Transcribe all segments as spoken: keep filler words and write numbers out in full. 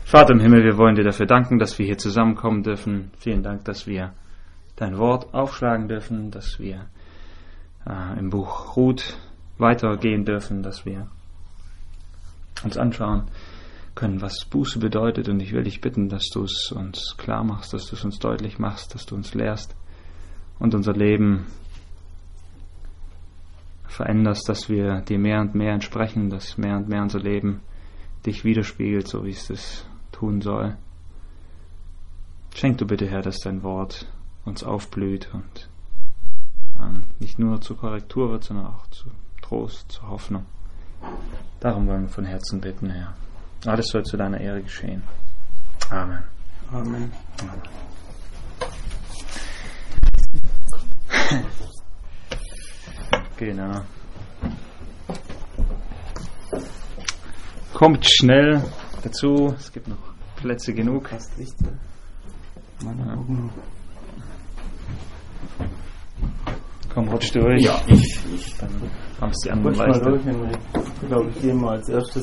Vater im Himmel, wir wollen dir dafür danken, dass wir hier zusammenkommen dürfen. Vielen Dank, dass wir dein Wort aufschlagen dürfen, dass wir äh, im Buch Ruth weitergehen dürfen, dass wir uns anschauen können, was Buße bedeutet. Und ich will dich bitten, dass du es uns klar machst, dass du es uns deutlich machst, dass du uns lehrst und unser Leben veränderst, dass wir dir mehr und mehr entsprechen, dass mehr und mehr unser Leben dich widerspiegelt, so wie es das tun soll. Schenk du bitte, Herr, dass dein Wort uns aufblüht und ähm, nicht nur zur Korrektur wird, sondern auch zu Trost, zur Hoffnung. Darum wollen wir von Herzen bitten, Herr. Alles soll zu deiner Ehre geschehen. Amen. Amen. Amen. Genau. Kommt schnell dazu, es gibt noch Plätze genug. Fast richtig. Meine Augen. Komm, rutsch durch. Ja, ich. ich. Dann haben es die anderen Rutsch mal leichter. durch, Henry. Ich glaube, ich gehe mal als erstes.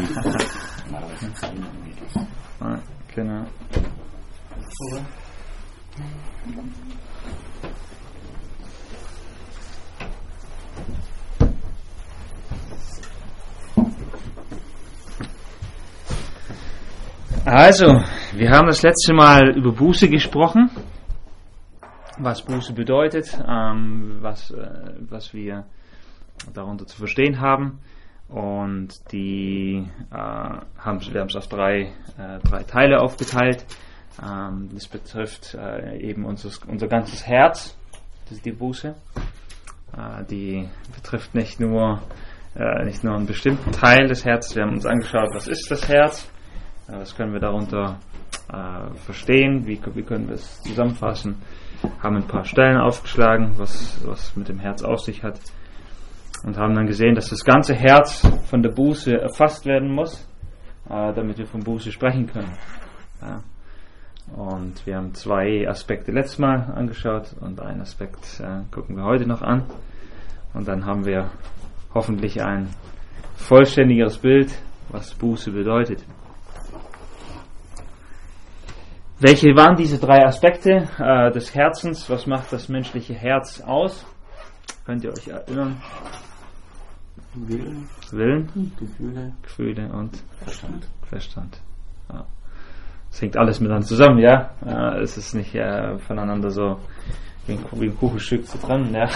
Ah, genau. Also, wir haben das letzte Mal über Buße gesprochen, was Buße bedeutet, ähm, was, äh, was wir darunter zu verstehen haben. Und die äh, haben, wir haben es auf drei, äh, drei Teile aufgeteilt. Ähm, das betrifft äh, eben unser, unser ganzes Herz, das ist die Buße. Äh, die betrifft nicht nur, äh, nicht nur einen bestimmten Teil des Herzens. Wir haben uns angeschaut, was ist das Herz? Was können wir darunter äh, verstehen? Wie, wie können wir es zusammenfassen? Haben ein paar Stellen aufgeschlagen, was, was mit dem Herz auf sich hat. Und haben dann gesehen, dass das ganze Herz von der Buße erfasst werden muss, äh, damit wir von Buße sprechen können. Ja. Und wir haben zwei Aspekte letztes Mal angeschaut und einen Aspekt äh, gucken wir heute noch an. Und dann haben wir hoffentlich ein vollständigeres Bild, was Buße bedeutet. Welche waren diese drei Aspekte äh, des Herzens? Was macht das menschliche Herz aus? Könnt ihr euch erinnern? Willen, Willen, Gefühle, Gefühle und Verstand. Verstand. Ja. Das hängt alles miteinander zusammen, ja. Äh, es ist nicht äh, voneinander so wie ein, wie ein Kuchenstück zu trennen, ja.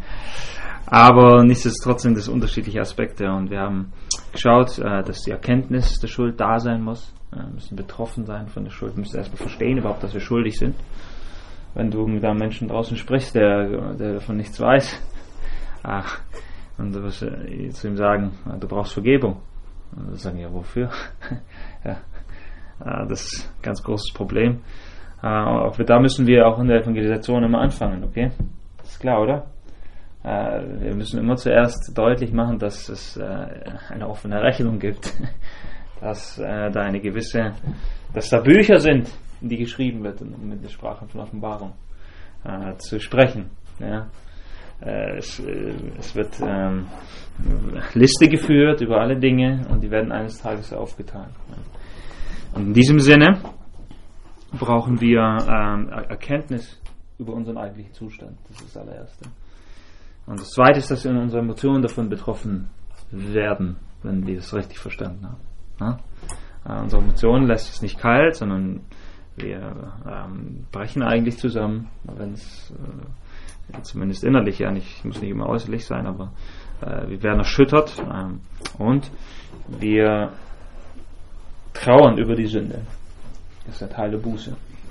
Aber nichtsdestotrotz sind es unterschiedliche Aspekte und wir haben geschaut, äh, dass die Erkenntnis der Schuld da sein muss. Wir müssen betroffen sein von der Schuld, wir müssen erstmal verstehen überhaupt, dass wir schuldig sind. Wenn du mit einem Menschen draußen sprichst, der, der davon nichts weiß, ach, und du wirst äh, zu ihm sagen, du brauchst Vergebung. Und dann sagen, ja, wofür? Ja, äh, das ist ein ganz großes Problem. Äh, auch da müssen wir auch in der Evangelisation immer anfangen, okay? Das ist klar, oder? Äh, wir müssen immer zuerst deutlich machen, dass es äh, eine offene Rechnung gibt. Dass äh, da eine gewisse, dass da Bücher sind, in die geschrieben wird, um mit der Sprache von Offenbarung äh, zu sprechen. Ja. Äh, es, äh, es wird ähm, Liste geführt über alle Dinge und die werden eines Tages aufgetan. Ja. Und in diesem Sinne brauchen wir ähm, Erkenntnis über unseren eigentlichen Zustand. Das ist das allererste. Und das zweite ist, dass wir in unseren Emotionen davon betroffen werden, wenn wir es richtig verstanden haben. Ja? Äh, unsere Emotionen lässt es nicht kalt, sondern wir ähm, brechen eigentlich zusammen, wenn es äh, zumindest innerlich, ja nicht, muss nicht immer äußerlich sein, aber äh, wir werden erschüttert ähm, und wir trauern über die Sünde. Das ist der Teil der Buße.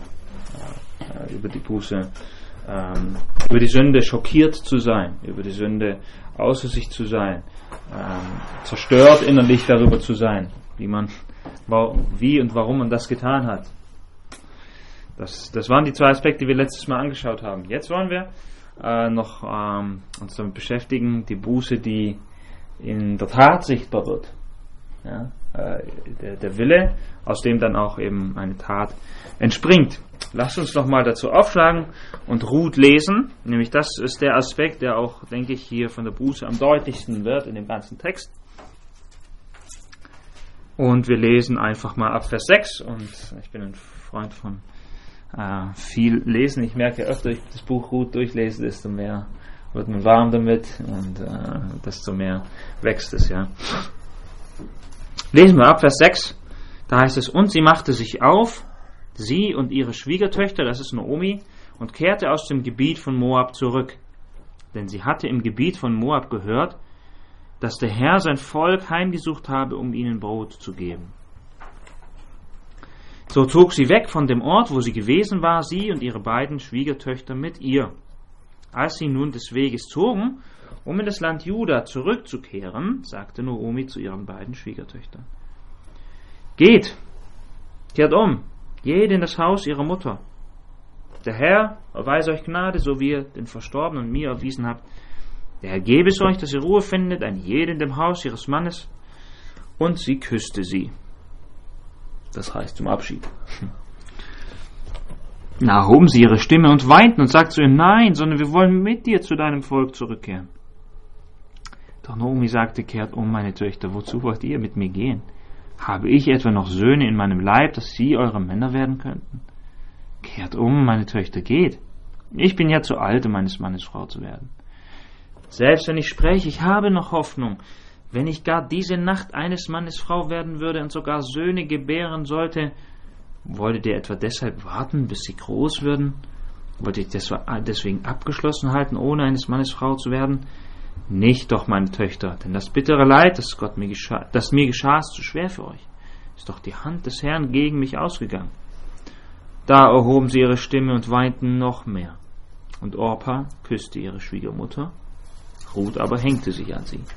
Äh, über die Buße, ähm, über die Sünde schockiert zu sein, über die Sünde außer sich zu sein, ähm, zerstört innerlich darüber zu sein, wie man, wie und warum man das getan hat. Das, das waren die zwei Aspekte, die wir letztes Mal angeschaut haben. Jetzt wollen wir äh, noch ähm, uns damit beschäftigen, die Buße, die in der Tat sichtbar wird. Ja, äh, der, der Wille, aus dem dann auch eben eine Tat entspringt. Lasst uns noch mal dazu aufschlagen und Ruth lesen. Nämlich das ist der Aspekt, der auch, denke ich, hier von der Buße am deutlichsten wird in dem ganzen Text. Und wir lesen einfach mal ab Vers sechs. Und ich bin ein Freund von äh, viel Lesen. Ich merke, öfter ich das Buch Ruth durchlese, desto mehr wird man warm damit und äh, desto mehr wächst es. Ja. Lesen wir ab Vers sechs. Da heißt es, und sie machte sich auf, sie und ihre Schwiegertöchter, das ist Naomi, und kehrte aus dem Gebiet von Moab zurück. Denn sie hatte im Gebiet von Moab gehört, dass der Herr sein Volk heimgesucht habe, um ihnen Brot zu geben. So zog sie weg von dem Ort, wo sie gewesen war, sie und ihre beiden Schwiegertöchter mit ihr. Als sie nun des Weges zogen, um in das Land Juda zurückzukehren, sagte Naomi zu ihren beiden Schwiegertöchtern: Geht, kehrt um, jede in das Haus ihrer Mutter. Der Herr erweise euch Gnade, so wie ihr den Verstorbenen mir erwiesen habt. Der Herr gebe es euch, dass ihr Ruhe findet, ein jede in dem Haus ihres Mannes. Und sie küsste sie. Das heißt zum Abschied. Na, erhoben sie ihre Stimme und weinten und sagten zu ihr: Nein, sondern wir wollen mit dir zu deinem Volk zurückkehren. Doch Naomi sagte: Kehrt um, meine Töchter, wozu wollt ihr mit mir gehen? Habe ich etwa noch Söhne in meinem Leib, dass sie eure Männer werden könnten? Kehrt um, meine Töchter, geht. Ich bin ja zu alt, um meines Mannes Frau zu werden. Selbst wenn ich spreche, ich habe noch Hoffnung. Wenn ich gar diese Nacht eines Mannes Frau werden würde und sogar Söhne gebären sollte, wolltet ihr etwa deshalb warten, bis sie groß würden? Wollt ihr deswegen abgeschlossen halten, ohne eines Mannes Frau zu werden? Nicht doch, meine Töchter, denn das bittere Leid, das, Gott mir, geschah, das mir geschah, ist zu schwer für euch. Ist doch die Hand des Herrn gegen mich ausgegangen. Da erhoben sie ihre Stimme und weinten noch mehr. Und Orpa küsste ihre Schwiegermutter, Ruth aber hängte sich an sie.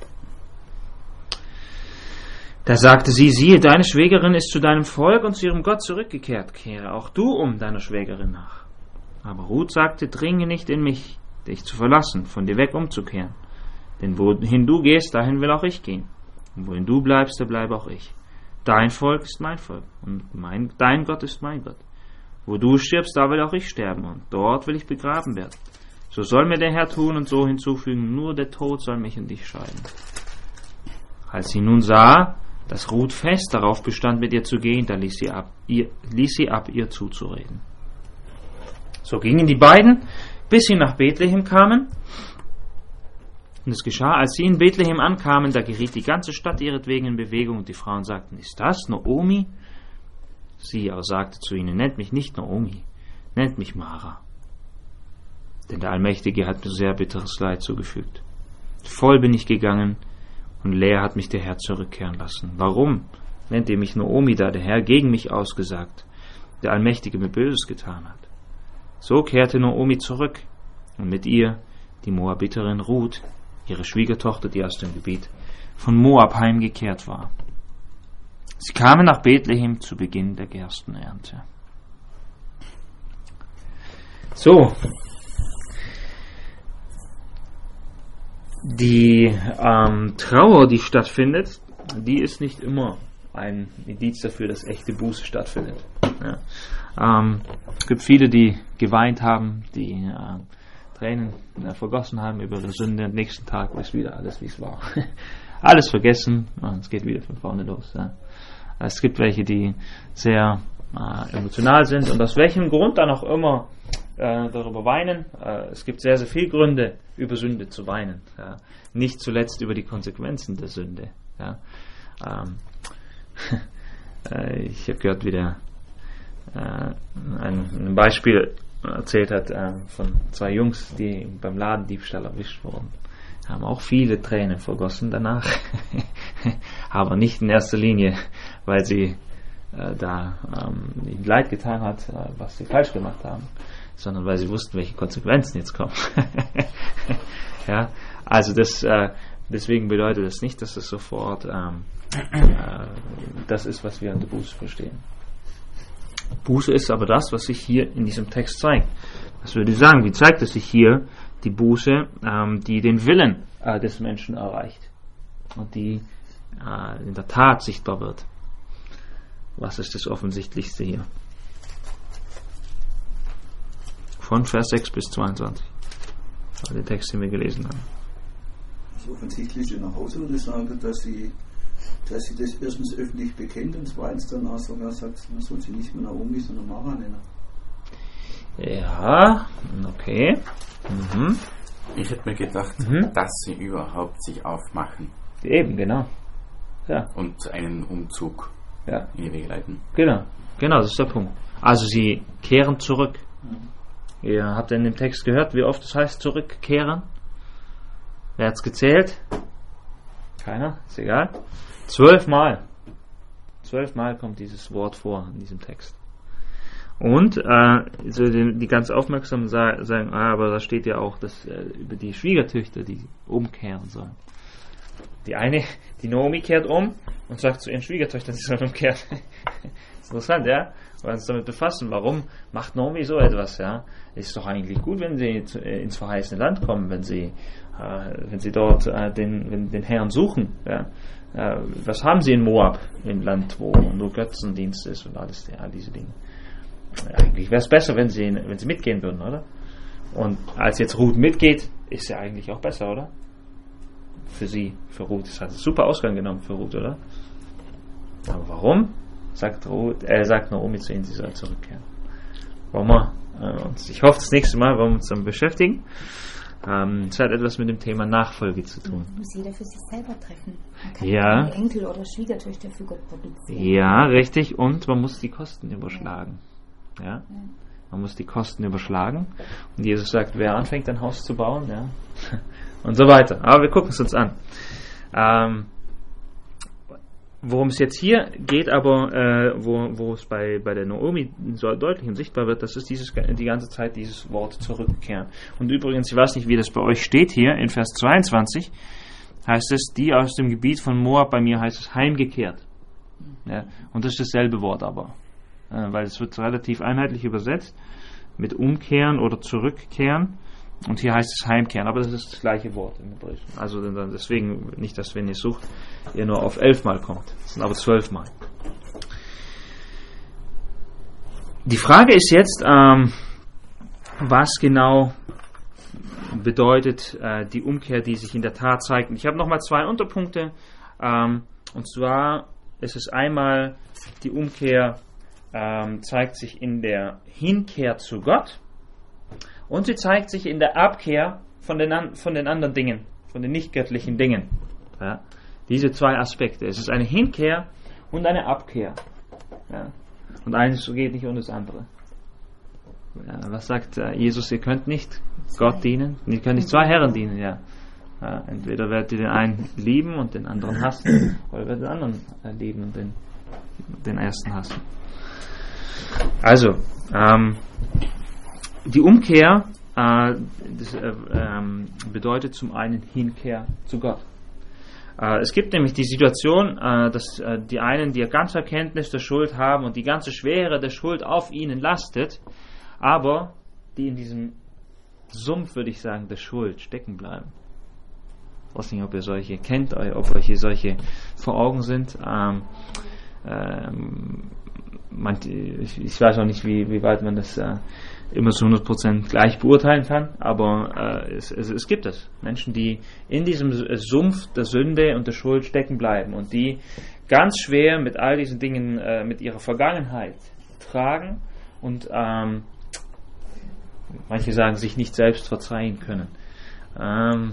Da sagte sie: Siehe, deine Schwägerin ist zu deinem Volk und zu ihrem Gott zurückgekehrt. Kehre auch du um deiner Schwägerin nach. Aber Ruth sagte: Dringe nicht in mich, dich zu verlassen, von dir weg umzukehren. Denn wohin du gehst, dahin will auch ich gehen. Und wohin du bleibst, da bleibe auch ich. Dein Volk ist mein Volk und mein, dein Gott ist mein Gott. Wo du stirbst, da will auch ich sterben und dort will ich begraben werden. So soll mir der Herr tun und so hinzufügen, nur der Tod soll mich und dich scheiden. Als sie nun sah, dass Ruth fest darauf bestand, mit ihr zu gehen, da ließ sie ab, ihr, ließ sie ab, ihr zuzureden. So gingen die beiden, bis sie nach Bethlehem kamen. Und es geschah, als sie in Bethlehem ankamen, da geriet die ganze Stadt ihretwegen in Bewegung, und die Frauen sagten: Ist das Naomi? Sie aber sagte zu ihnen: Nennt mich nicht Naomi, nennt mich Mara. Denn der Allmächtige hat mir sehr bitteres Leid zugefügt. Voll bin ich gegangen, und leer hat mich der Herr zurückkehren lassen. Warum nennt ihr mich Naomi, da der Herr gegen mich ausgesagt, der Allmächtige mir Böses getan hat? So kehrte Naomi zurück, und mit ihr die Moabiterin Ruth, ihre Schwiegertochter, die aus dem Gebiet von Moab heimgekehrt war. Sie kamen nach Bethlehem zu Beginn der Gerstenernte. So, die ähm, Trauer, die stattfindet, die ist nicht immer ein Indiz dafür, dass echte Buße stattfindet. Ja. Ähm, es gibt viele, die geweint haben, die äh, Tränen äh, vergossen haben über ihre Sünde. Am nächsten Tag ist wieder alles, wie es war. Alles vergessen und es geht wieder von vorne los. Ja. Es gibt welche, die sehr äh, emotional sind und aus welchem Grund dann auch immer äh, darüber weinen. Äh, es gibt sehr, sehr viele Gründe, über Sünde zu weinen. Ja. Nicht zuletzt über die Konsequenzen der Sünde. Ja. Ähm, äh, ich habe gehört, wie der äh, ein, ein Beispiel erzählt hat äh, von zwei Jungs, die beim Ladendiebstahl erwischt wurden. Haben auch viele Tränen vergossen danach, aber nicht in erster Linie, weil sie äh, da ähm, ihnen leid getan hat, äh, was sie falsch gemacht haben, sondern weil sie wussten, welche Konsequenzen jetzt kommen. Ja, also das, äh, deswegen bedeutet das nicht, dass es sofort ähm, äh, das ist, was wir unter Buße verstehen. Buße ist aber das, was sich hier in diesem Text zeigt. Was würde ich sagen? Wie zeigt es sich hier? Die Buße, ähm, die den Willen äh, des Menschen erreicht und die äh, in der Tat sichtbar wird. Was ist das Offensichtlichste hier? Von Vers sechs bis zweiundzwanzig. Der Text, den wir gelesen haben. Das Offensichtliche nach Hause würde sagen, dass sie dass sie das erstens öffentlich bekennt und zweitens dann auch sogar sagt, man soll sie nicht mehr Naomi, sondern Mara nennen. Ja, okay. Mhm. Ich hätte mir gedacht, Mhm. dass sie überhaupt sich aufmachen Eben, genau. Ja, und einen Umzug ja, in die Wege leiten. genau. Genau, das ist der Punkt. Also sie kehren zurück. Ihr habt in dem Text gehört, wie oft es heißt zurückkehren? Wer hat's gezählt? Keiner? Ist egal. Zwölfmal. Zwölfmal kommt dieses Wort vor in diesem Text. Und äh, so die, die ganz Aufmerksamen sa- sagen, ah, aber da steht ja auch, dass äh, über die Schwiegertöchter, die umkehren sollen. Die eine, die Naomi kehrt um und sagt zu ihren Schwiegertöchtern, sie sollen umkehren. Das ist interessant, ja? Wir uns damit befassen, warum macht Naomi so etwas, ja? Ist doch eigentlich gut, wenn sie zu, äh, ins verheißene Land kommen, wenn sie äh, wenn sie dort äh, den, wenn, den Herrn suchen, ja? Äh, was haben sie in Moab, im Land, wo nur Götzendienst ist und alles, ja, all diese Dinge. Eigentlich wäre es besser, wenn sie, wenn sie mitgehen würden, oder? Und als jetzt Ruth mitgeht, ist ja eigentlich auch besser, oder? Für sie, für Ruth. Das hat einen super Ausgang genommen für Ruth, oder? Aber warum? Sagt Ruth, er äh, sagt Naomi zu ihnen, sie soll zurückkehren. Wollen wir äh, uns, ich hoffe, das nächste Mal wollen wir uns damit beschäftigen. Ähm, es hat etwas mit dem Thema Nachfolge zu tun. Muss jeder für sich selber treffen. Man kann Ja. keine Enkel oder Schwiegertöchter für Gott produzieren. Ja, richtig. Und man muss die Kosten überschlagen. Ja. Man muss die Kosten überschlagen. Und Jesus sagt, wer anfängt, ein Haus zu bauen, ja. Und so weiter. Aber wir gucken es uns an. Ähm, worum es jetzt hier geht, aber äh, wo, wo es bei, bei der Naomi so deutlich und sichtbar wird, das ist dieses, die ganze Zeit dieses Wort zurückkehren. Und übrigens, ich weiß nicht, wie das bei euch steht hier, in Vers zweiundzwanzig heißt es, die aus dem Gebiet von Moab, bei mir heißt es heimgekehrt. Ja, und das ist dasselbe Wort aber. Äh, weil es wird relativ einheitlich übersetzt mit umkehren oder zurückkehren. Und hier heißt es heimkehren, aber das ist das gleiche Wort im Hebräischen. Also deswegen nicht, dass wenn ihr sucht, ihr nur auf elfmal kommt. Es sind aber zwölfmal. Die Frage ist jetzt, ähm, was genau bedeutet äh, die Umkehr, die sich in der Tat zeigt. Und ich habe nochmal zwei Unterpunkte. Ähm, und zwar ist es einmal, die Umkehr ähm, zeigt sich in der Hinkehr zu Gott. Und sie zeigt sich in der Abkehr von den, an, von den anderen Dingen, von den nicht-göttlichen Dingen. Ja, diese zwei Aspekte. Es ist eine Hinkehr und eine Abkehr. Ja, und eines geht nicht ohne das andere. Ja, was sagt äh, Jesus? Ihr könnt nicht Gott dienen. Ihr könnt nicht zwei Herren dienen. Ja. Ja, entweder werdet ihr den einen lieben und den anderen hassen, oder werdet den anderen äh, lieben und den, den ersten hassen. Also, ähm, die Umkehr äh, das, äh, ähm, bedeutet zum einen Hinkehr zu Gott. Äh, es gibt nämlich die Situation, äh, dass äh, die einen die ganze Erkenntnis der Schuld haben und die ganze Schwere der Schuld auf ihnen lastet, aber die in diesem Sumpf, würde ich sagen, der Schuld stecken bleiben. Ich weiß nicht, ob ihr solche kennt, ob euch hier solche vor Augen sind. Ähm, ähm, man, ich, ich weiß auch nicht, wie, wie weit man das äh, immer zu hundert Prozent gleich beurteilen kann, aber äh, es, es, es gibt es. Menschen, die in diesem Sumpf der Sünde und der Schuld stecken bleiben und die ganz schwer mit all diesen Dingen, äh, mit ihrer Vergangenheit tragen und ähm, manche sagen, sich nicht selbst verzeihen können. Ähm,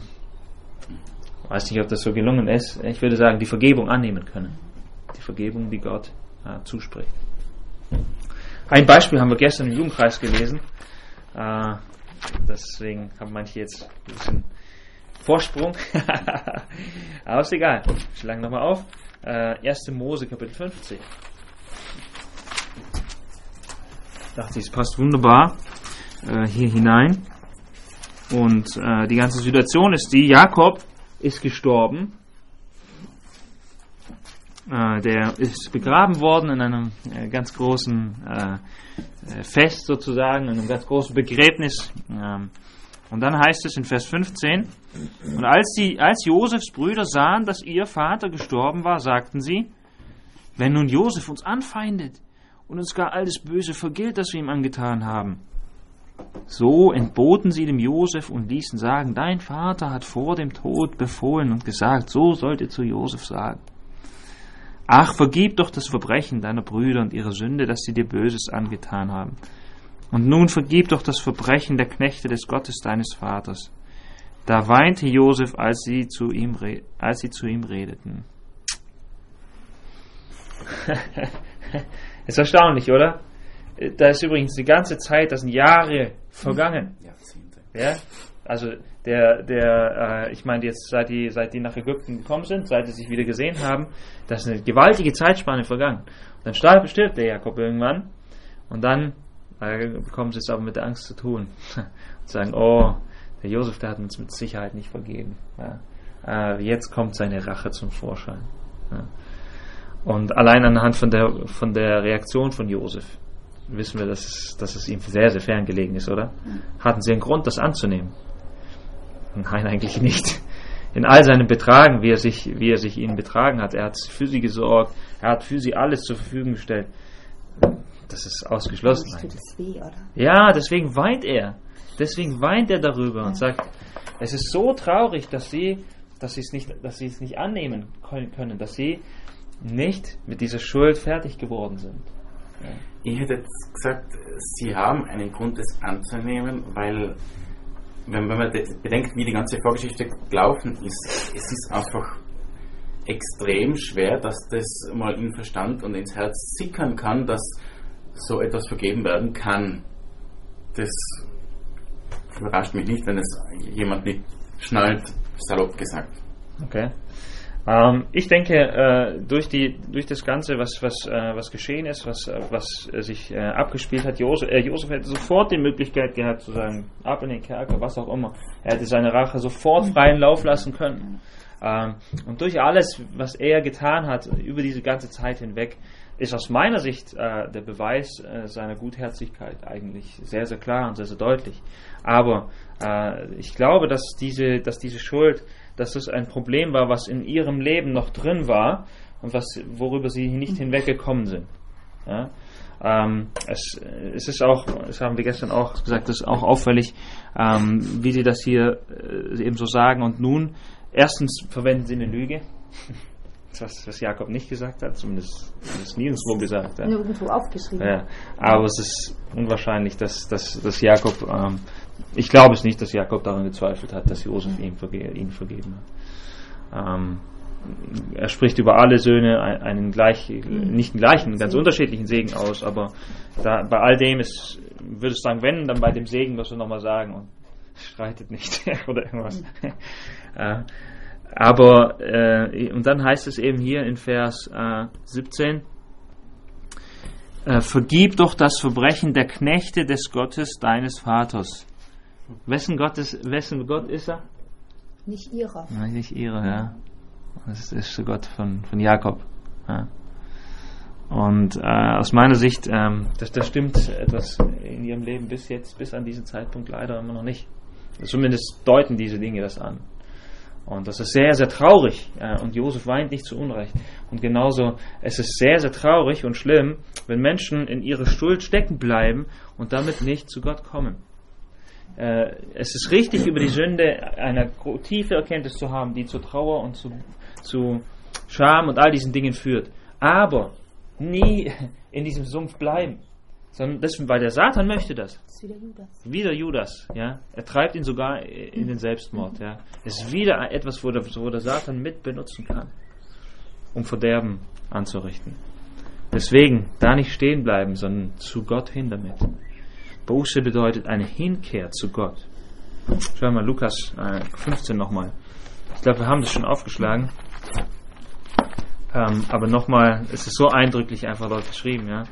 weiß nicht, ob das so gelungen ist. Ich würde sagen, die Vergebung annehmen können. Die Vergebung, die Gott äh, zuspricht. Ein Beispiel haben wir gestern im Jugendkreis gelesen. Äh, deswegen haben manche jetzt ein bisschen Vorsprung. Aber ist egal. Ich schlage nochmal auf. Äh, erste Mose, Kapitel fünfzehn. Ich dachte, es passt wunderbar äh, hier hinein. Und äh, die ganze Situation ist die, Jakob ist gestorben. Äh, der ist begraben worden in einem äh, ganz großen äh, Fest sozusagen, in einem ganz großen Begräbnis. Ähm, und dann heißt es in Vers fünfzehn, und als, die, als Josefs Brüder sahen, dass ihr Vater gestorben war, sagten sie, wenn nun Josef uns anfeindet und uns gar all das Böse vergilt, das wir ihm angetan haben. So entboten sie dem Josef und ließen sagen, dein Vater hat vor dem Tod befohlen und gesagt, so sollt ihr zu Josef sagen. Ach, vergib doch das Verbrechen deiner Brüder und ihre Sünde, dass sie dir Böses angetan haben. Und nun vergib doch das Verbrechen der Knechte des Gottes deines Vaters. Da weinte Josef, als sie zu ihm, re- als sie zu ihm redeten. Ist erstaunlich, oder? Da ist übrigens die ganze Zeit, das sind Jahre vergangen. Jahrzehnte. Ja? Also der, der, äh, ich meine jetzt, seit die, seit die nach Ägypten gekommen sind, seit sie sich wieder gesehen haben, das ist eine gewaltige Zeitspanne vergangen. Und dann starb, stirbt der Jakob irgendwann und dann äh, bekommen sie es aber mit der Angst zu tun. Und sagen, oh, der Josef, der hat uns mit Sicherheit nicht vergeben. Ja? Äh, jetzt kommt seine Rache zum Vorschein. Ja? Und allein anhand von der, von der Reaktion von Josef wissen wir, dass es, dass es ihm sehr, sehr fern gelegen ist, oder? Hatten sie einen Grund, das anzunehmen? Nein, eigentlich nicht. In all seinem Betragen, wie er sich, wie er sich ihnen betragen hat, er hat für sie gesorgt, er hat für sie alles zur Verfügung gestellt. Das ist ausgeschlossen. Tut es weh, oder? Ja, deswegen weint er. Deswegen weint er darüber und sagt, es ist so traurig, dass sie, dass sie es nicht, dass sie es nicht annehmen können, dass sie nicht mit dieser Schuld fertig geworden sind. Ja. Ich hätte jetzt gesagt, sie haben einen Grund, es anzunehmen, weil, wenn, wenn man bedenkt, wie die ganze Vorgeschichte gelaufen ist, es ist einfach extrem schwer, dass das mal in den Verstand und ins Herz sickern kann, dass so etwas vergeben werden kann. Das überrascht mich nicht, wenn es jemand nicht schnallt, salopp gesagt. Okay. Ähm, ich denke, äh, durch die, durch das Ganze, was, was, äh, was geschehen ist, was, äh, was äh, sich äh, abgespielt hat, Josef, äh, Josef hätte sofort die Möglichkeit gehabt zu sagen, ab in den Kerker, was auch immer. Er hätte seine Rache sofort freien Lauf lassen können. Ähm, und durch alles, was er getan hat, über diese ganze Zeit hinweg, ist aus meiner Sicht äh, der Beweis äh, seiner Gutherzigkeit eigentlich sehr, sehr klar und sehr, sehr deutlich. Aber äh, ich glaube, dass diese, dass diese Schuld, dass es ein Problem war, was in ihrem Leben noch drin war und was, worüber sie nicht hinweggekommen sind. Ja? Ähm, es, es ist auch, das haben wir gestern auch gesagt, es ist auch auffällig, ähm, wie sie das hier äh, eben so sagen. Und nun, erstens verwenden sie eine Lüge. Was, was Jakob nicht gesagt hat, zumindest ist nirgendwo gesagt. Ja. Nirgendwo aufgeschrieben. Ja. Aber es ist unwahrscheinlich, dass, dass, dass Jakob, ähm, ich glaube es nicht, dass Jakob daran gezweifelt hat, dass Josef ihm, verge- ihn vergeben hat. Ähm, er spricht über alle Söhne einen gleich, nicht den gleichen, einen ganz unterschiedlichen Segen aus, aber da, bei all dem ist, würde ich sagen, wenn, dann bei dem Segen muss er nochmal sagen und streitet nicht oder irgendwas. äh, Aber, äh, und dann heißt es eben hier in Vers äh, siebzehn, äh, vergib doch das Verbrechen der Knechte des Gottes deines Vaters. Wessen Gott ist, wessen Gott ist er? Nicht ihrer. Nein, nicht ihre, ja. Das ist der Gott von, von Jakob. Ja. Und äh, aus meiner Sicht, ähm, das, das stimmt etwas in ihrem Leben bis jetzt, bis an diesen Zeitpunkt leider immer noch nicht. Zumindest deuten diese Dinge das an. Und das ist sehr, sehr traurig. Äh, und Josef weint nicht zu Unrecht. Und genauso, es ist sehr, sehr traurig und schlimm, wenn Menschen in ihrer Schuld stecken bleiben und damit nicht zu Gott kommen. Äh, es ist richtig, über die Sünde eine tiefe Erkenntnis zu haben, die zu Trauer und zu, zu Scham und all diesen Dingen führt. Aber nie in diesem Sumpf bleiben. Sondern das, weil der Satan möchte das. Das ist wieder Judas. Wieder Judas, ja. Er treibt ihn sogar in den Selbstmord, ja. Es ist wieder etwas, wo der, wo der Satan mit benutzen kann, um Verderben anzurichten. Deswegen da nicht stehen bleiben, sondern zu Gott hin damit. Buße bedeutet eine Hinkehr zu Gott. Schauen wir mal Lukas äh, fünfzehn nochmal. Ich glaube, wir haben das schon aufgeschlagen. Ähm, aber nochmal, es ist so eindrücklich einfach dort geschrieben, ja.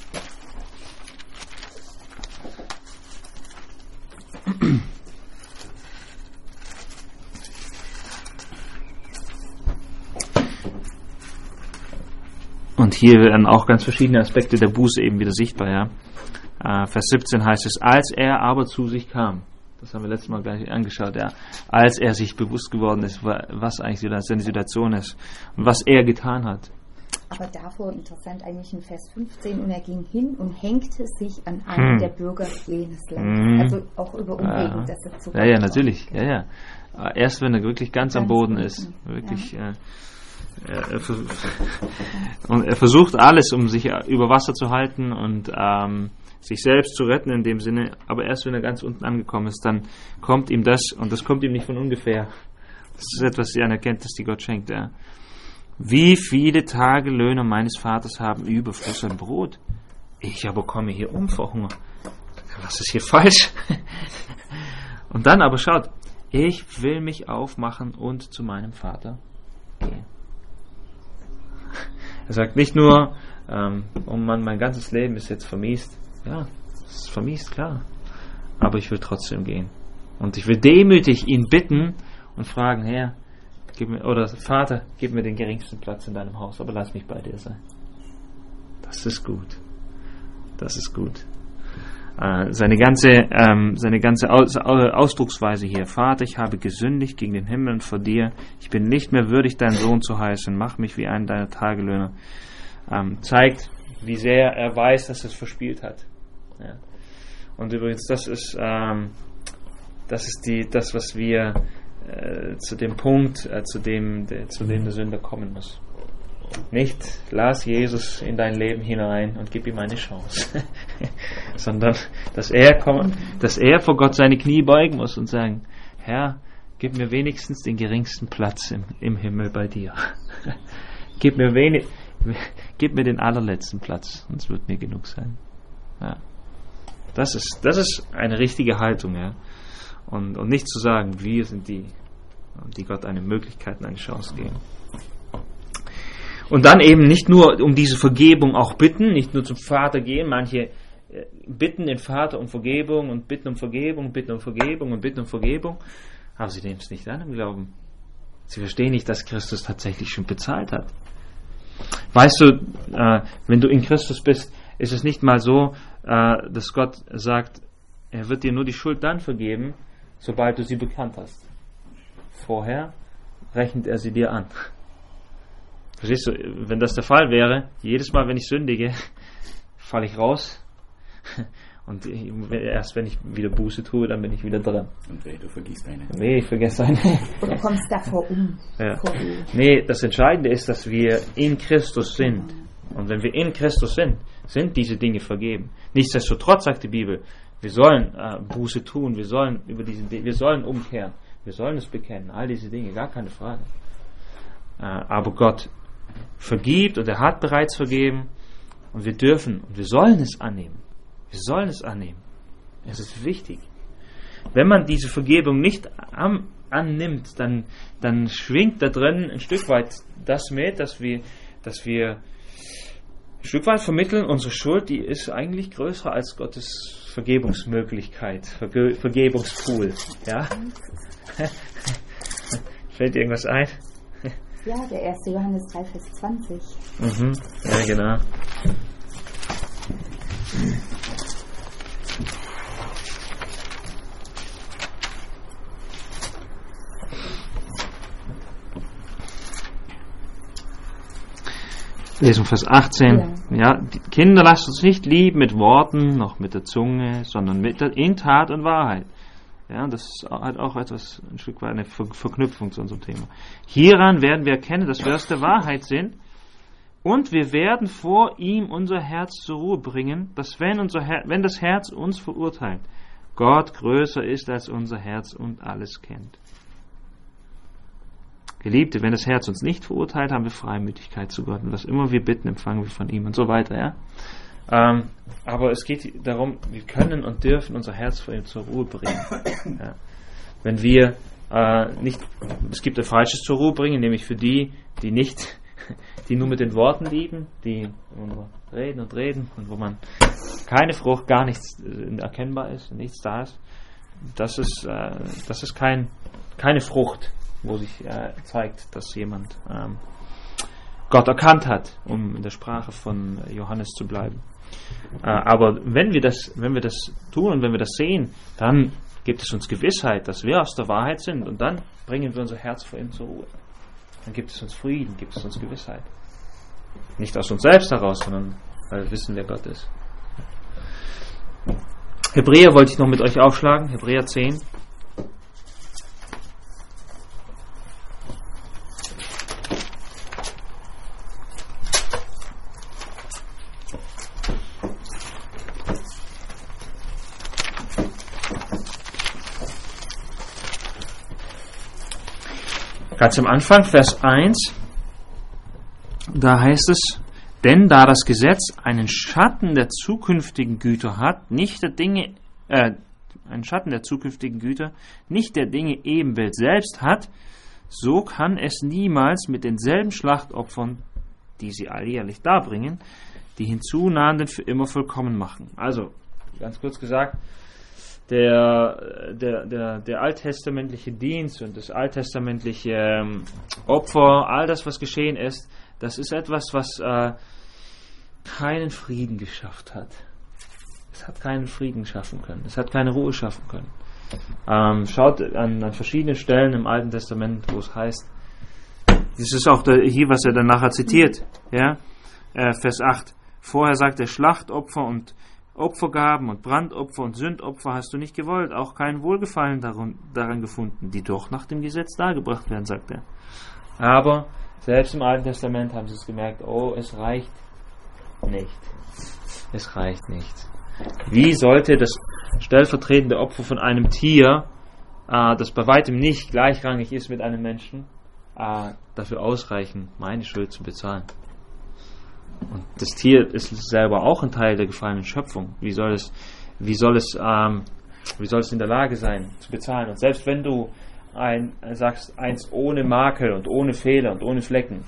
Und hier werden auch ganz verschiedene Aspekte der Buße eben wieder sichtbar, ja. Äh, Vers siebzehn heißt es, als er aber zu sich kam, das haben wir letztes Mal gleich angeschaut, ja, als er sich bewusst geworden ist, was eigentlich seine Situation ist und was er getan hat. Aber davor interessant eigentlich in Vers fünfzehn, und er ging hin und hängte sich an einen hm. der Bürger jenes Landes. Hm. Also auch über Umwegen, ja. dass er zu Ja, ja, natürlich, ja, ja. Erst wenn er wirklich ganz, ganz am Boden ist, wirklich ja. äh, er, er, und er versucht alles, um sich über Wasser zu halten und ähm, sich selbst zu retten in dem Sinne, aber erst wenn er ganz unten angekommen ist, dann kommt ihm das, und das kommt ihm nicht von ungefähr. Das ist etwas, die Anerkenntnis, die Gott schenkt. Ja. Wie viele Tagelöhner meines Vaters haben Überfluss an Brot? Ich aber komme hier um vor Hunger. Was ist hier falsch? Und dann aber schaut, ich will mich aufmachen und zu meinem Vater gehen. Er sagt nicht nur, ähm, oh Mann, mein ganzes Leben ist jetzt vermiest. Ja, es ist vermiest, klar. Aber ich will trotzdem gehen. Und ich will demütig ihn bitten und fragen, Herr, gib mir, oder Vater, gib mir den geringsten Platz in deinem Haus, aber lass mich bei dir sein. Das ist gut. Das ist gut. Äh, seine ganze, ähm, seine ganze Aus, Ausdrucksweise hier. Vater, ich habe gesündigt gegen den Himmel und vor dir. Ich bin nicht mehr würdig, dein Sohn zu heißen. Mach mich wie einen deiner Tagelöhner. Ähm, zeigt, wie sehr er weiß, dass er es verspielt hat. Ja. Und übrigens, das ist, ähm, das ist die, das, was wir äh, zu dem Punkt, äh, zu dem, de, zu dem der Sünder kommen muss. Nicht, lass Jesus in dein Leben hinein und gib ihm eine Chance, sondern, dass er kommt, dass er vor Gott seine Knie beugen muss und sagen, Herr, gib mir wenigstens den geringsten Platz im, im Himmel bei dir. Gib mir wenig, gib mir den allerletzten Platz, und es wird mir genug sein. Ja. Das ist, das ist eine richtige Haltung, ja. Und, und nicht zu sagen, wir sind die, die Gott eine Möglichkeit und eine Chance geben. Und dann eben nicht nur um diese Vergebung auch bitten, nicht nur zum Vater gehen. Manche bitten den Vater um Vergebung und bitten um Vergebung, bitten um Vergebung und bitten um Vergebung. Aber sie nehmen es nicht an im Glauben. Sie verstehen nicht, dass Christus tatsächlich schon bezahlt hat. Weißt du, äh, wenn du in Christus bist, ist es nicht mal so, äh, dass Gott sagt, er wird dir nur die Schuld dann vergeben, sobald du sie bekannt hast. Vorher rechnet er sie dir an. Verstehst du, wenn das der Fall wäre, jedes Mal, wenn ich sündige, falle ich raus und erst wenn ich wieder Buße tue, dann bin ich wieder drin. Und weh, du vergisst eine. Nee, ich vergesse eine. Oder kommst davor um. Ja. Nee, das Entscheidende ist, dass wir in Christus sind. Und wenn wir in Christus sind, sind diese Dinge vergeben. Nichtsdestotrotz sagt die Bibel, wir sollen äh, Buße tun, wir sollen über diese, wir sollen umkehren, wir sollen es bekennen, all diese Dinge, gar keine Frage. Äh, aber Gott vergibt und er hat bereits vergeben und wir dürfen und wir sollen es annehmen. Wir sollen es annehmen. Es ist wichtig. Wenn man diese Vergebung nicht am, annimmt, dann, dann schwingt da drin ein Stück weit das mit, dass wir, dass wir ein Stück weit vermitteln, unsere Schuld, die ist eigentlich größer als Gottes Vergebungsmöglichkeit, Verge- Vergebungspool. Ja? Fällt dir irgendwas ein? Ja, der erste Johannes drei, Vers zwanzig. Mhm. Ja, genau. Lesung Vers achtzehn. Ja. Ja, die Kinder, lasst uns nicht lieben mit Worten, noch mit der Zunge, sondern mit der, in Tat und Wahrheit. Ja, das hat auch etwas, ein Stück weit eine Ver- Verknüpfung zu unserem Thema. Hieran werden wir erkennen, dass wir aus der Wahrheit sind, und wir werden vor ihm unser Herz zur Ruhe bringen, dass wenn, unser Her- wenn das Herz uns verurteilt, Gott größer ist als unser Herz und alles kennt. Geliebte, wenn das Herz uns nicht verurteilt, haben wir Freimütigkeit zu Gott. Und was immer wir bitten, empfangen wir von ihm und so weiter. Ja? Ähm, aber es geht darum, wir können und dürfen unser Herz vor ihm zur Ruhe bringen. Ja? Wenn wir äh, nicht, es gibt ein falsches zur Ruhe bringen, nämlich für die, die nicht, die nur mit den Worten lieben, die nur reden und reden und wo man keine Frucht, gar nichts äh, erkennbar ist, nichts da ist. Das ist, äh, das ist kein, keine Frucht, wo sich äh, zeigt, dass jemand ähm, Gott erkannt hat, um in der Sprache von Johannes zu bleiben. Äh, aber wenn wir das, wenn wir das tun und wenn wir das sehen, dann gibt es uns Gewissheit, dass wir aus der Wahrheit sind, und dann bringen wir unser Herz vor ihm zur Ruhe. Dann gibt es uns Frieden, gibt es uns Gewissheit. Nicht aus uns selbst heraus, sondern weil wir wissen, wer Gott ist. Hebräer wollte ich noch mit euch aufschlagen, Hebräer zehn. Ganz am Anfang, Vers eins, da heißt es, denn da das Gesetz einen Schatten der zukünftigen Güter hat, nicht der Dinge, äh, einen Schatten der zukünftigen Güter, nicht der Dinge Ebenbild selbst hat, so kann es niemals mit denselben Schlachtopfern, die sie alljährlich darbringen, die Hinzunahenden für immer vollkommen machen. Also, ganz kurz gesagt, der, der, der, der alttestamentliche Dienst und das alttestamentliche ähm, Opfer, all das, was geschehen ist, das ist etwas, was äh, keinen Frieden geschafft hat. Es hat keinen Frieden schaffen können. Es hat keine Ruhe schaffen können. Ähm, schaut an, an verschiedenen Stellen im Alten Testament, wo es heißt, das ist auch der, hier, was er dann nachher zitiert, ja, äh, Vers acht. Vorher sagt er, Schlachtopfer und Opfergaben und Brandopfer und Sündopfer hast du nicht gewollt, auch kein Wohlgefallen daran, daran gefunden, die doch nach dem Gesetz dargebracht werden, sagt er. Aber selbst im Alten Testament haben sie es gemerkt, oh, es reicht nicht. Es reicht nicht. Wie sollte das stellvertretende Opfer von einem Tier, äh, das bei weitem nicht gleichrangig ist mit einem Menschen, äh, dafür ausreichen, meine Schuld zu bezahlen? Und das Tier ist selber auch ein Teil der gefallenen Schöpfung. Wie soll es, wie soll es, ähm, wie soll es in der Lage sein, zu bezahlen? Und selbst wenn du ein, sagst, eins ohne Makel und ohne Fehler und ohne Flecken,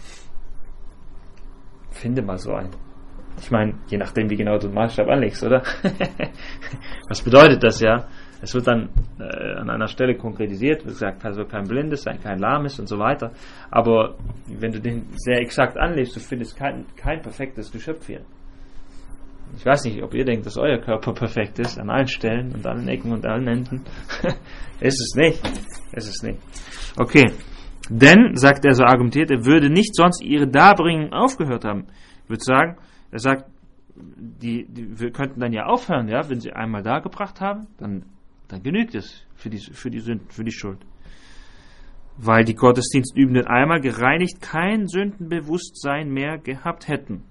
finde mal so ein. Ich meine, je nachdem, wie genau du den Maßstab anlegst, oder? Was bedeutet das, ja? Es wird dann äh, an einer Stelle konkretisiert, wird gesagt, also kein Blindes sein, kein Lahmes und so weiter. Aber wenn du den sehr exakt anlegst, du findest kein, kein perfektes Geschöpf hier. Ich weiß nicht, ob ihr denkt, dass euer Körper perfekt ist, an allen Stellen und allen Ecken und allen Enden. Ist es nicht. Ist es nicht. Okay. Denn, sagt er, so argumentiert, er würde nicht sonst ihre Darbringung aufgehört haben. Ich würde sagen, er sagt, die, die, wir könnten dann ja aufhören, ja, wenn sie einmal dargebracht haben, dann dann genügt es für die, für die Sünden, für die Schuld. Weil die Gottesdienstübenden einmal gereinigt kein Sündenbewusstsein mehr gehabt hätten.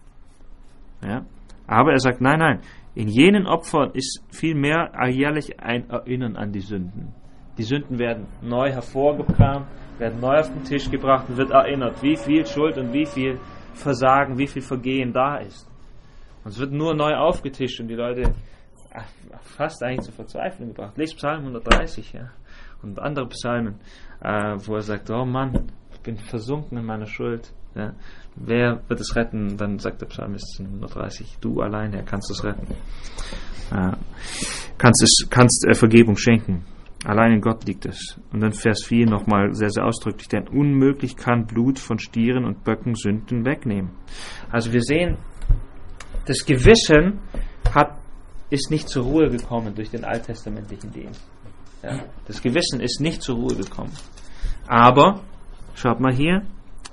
Ja? Aber er sagt, nein, nein, in jenen Opfern ist vielmehr alljährlich ein Erinnern an die Sünden. Die Sünden werden neu hervorgekramt, werden neu auf den Tisch gebracht und wird erinnert, wie viel Schuld und wie viel Versagen, wie viel Vergehen da ist. Und es wird nur neu aufgetischt und die Leute fast eigentlich zur Verzweiflung gebracht. Lest Psalm hundertdreißig, ja, und andere Psalmen, äh, wo er sagt, oh Mann, ich bin versunken in meiner Schuld. Ja. Wer wird es retten? Dann sagt der Psalmist in hundertdreißig, du allein, Herr, kannst es retten. Äh, kannst es, kannst äh, Vergebung schenken. Allein in Gott liegt es. Und dann Vers vier nochmal sehr, sehr ausdrücklich, denn unmöglich kann Blut von Stieren und Böcken Sünden wegnehmen. Also wir sehen, das Gewissen hat ist nicht zur Ruhe gekommen durch den alttestamentlichen Dienst. Ja, das Gewissen ist nicht zur Ruhe gekommen. Aber, schaut mal hier,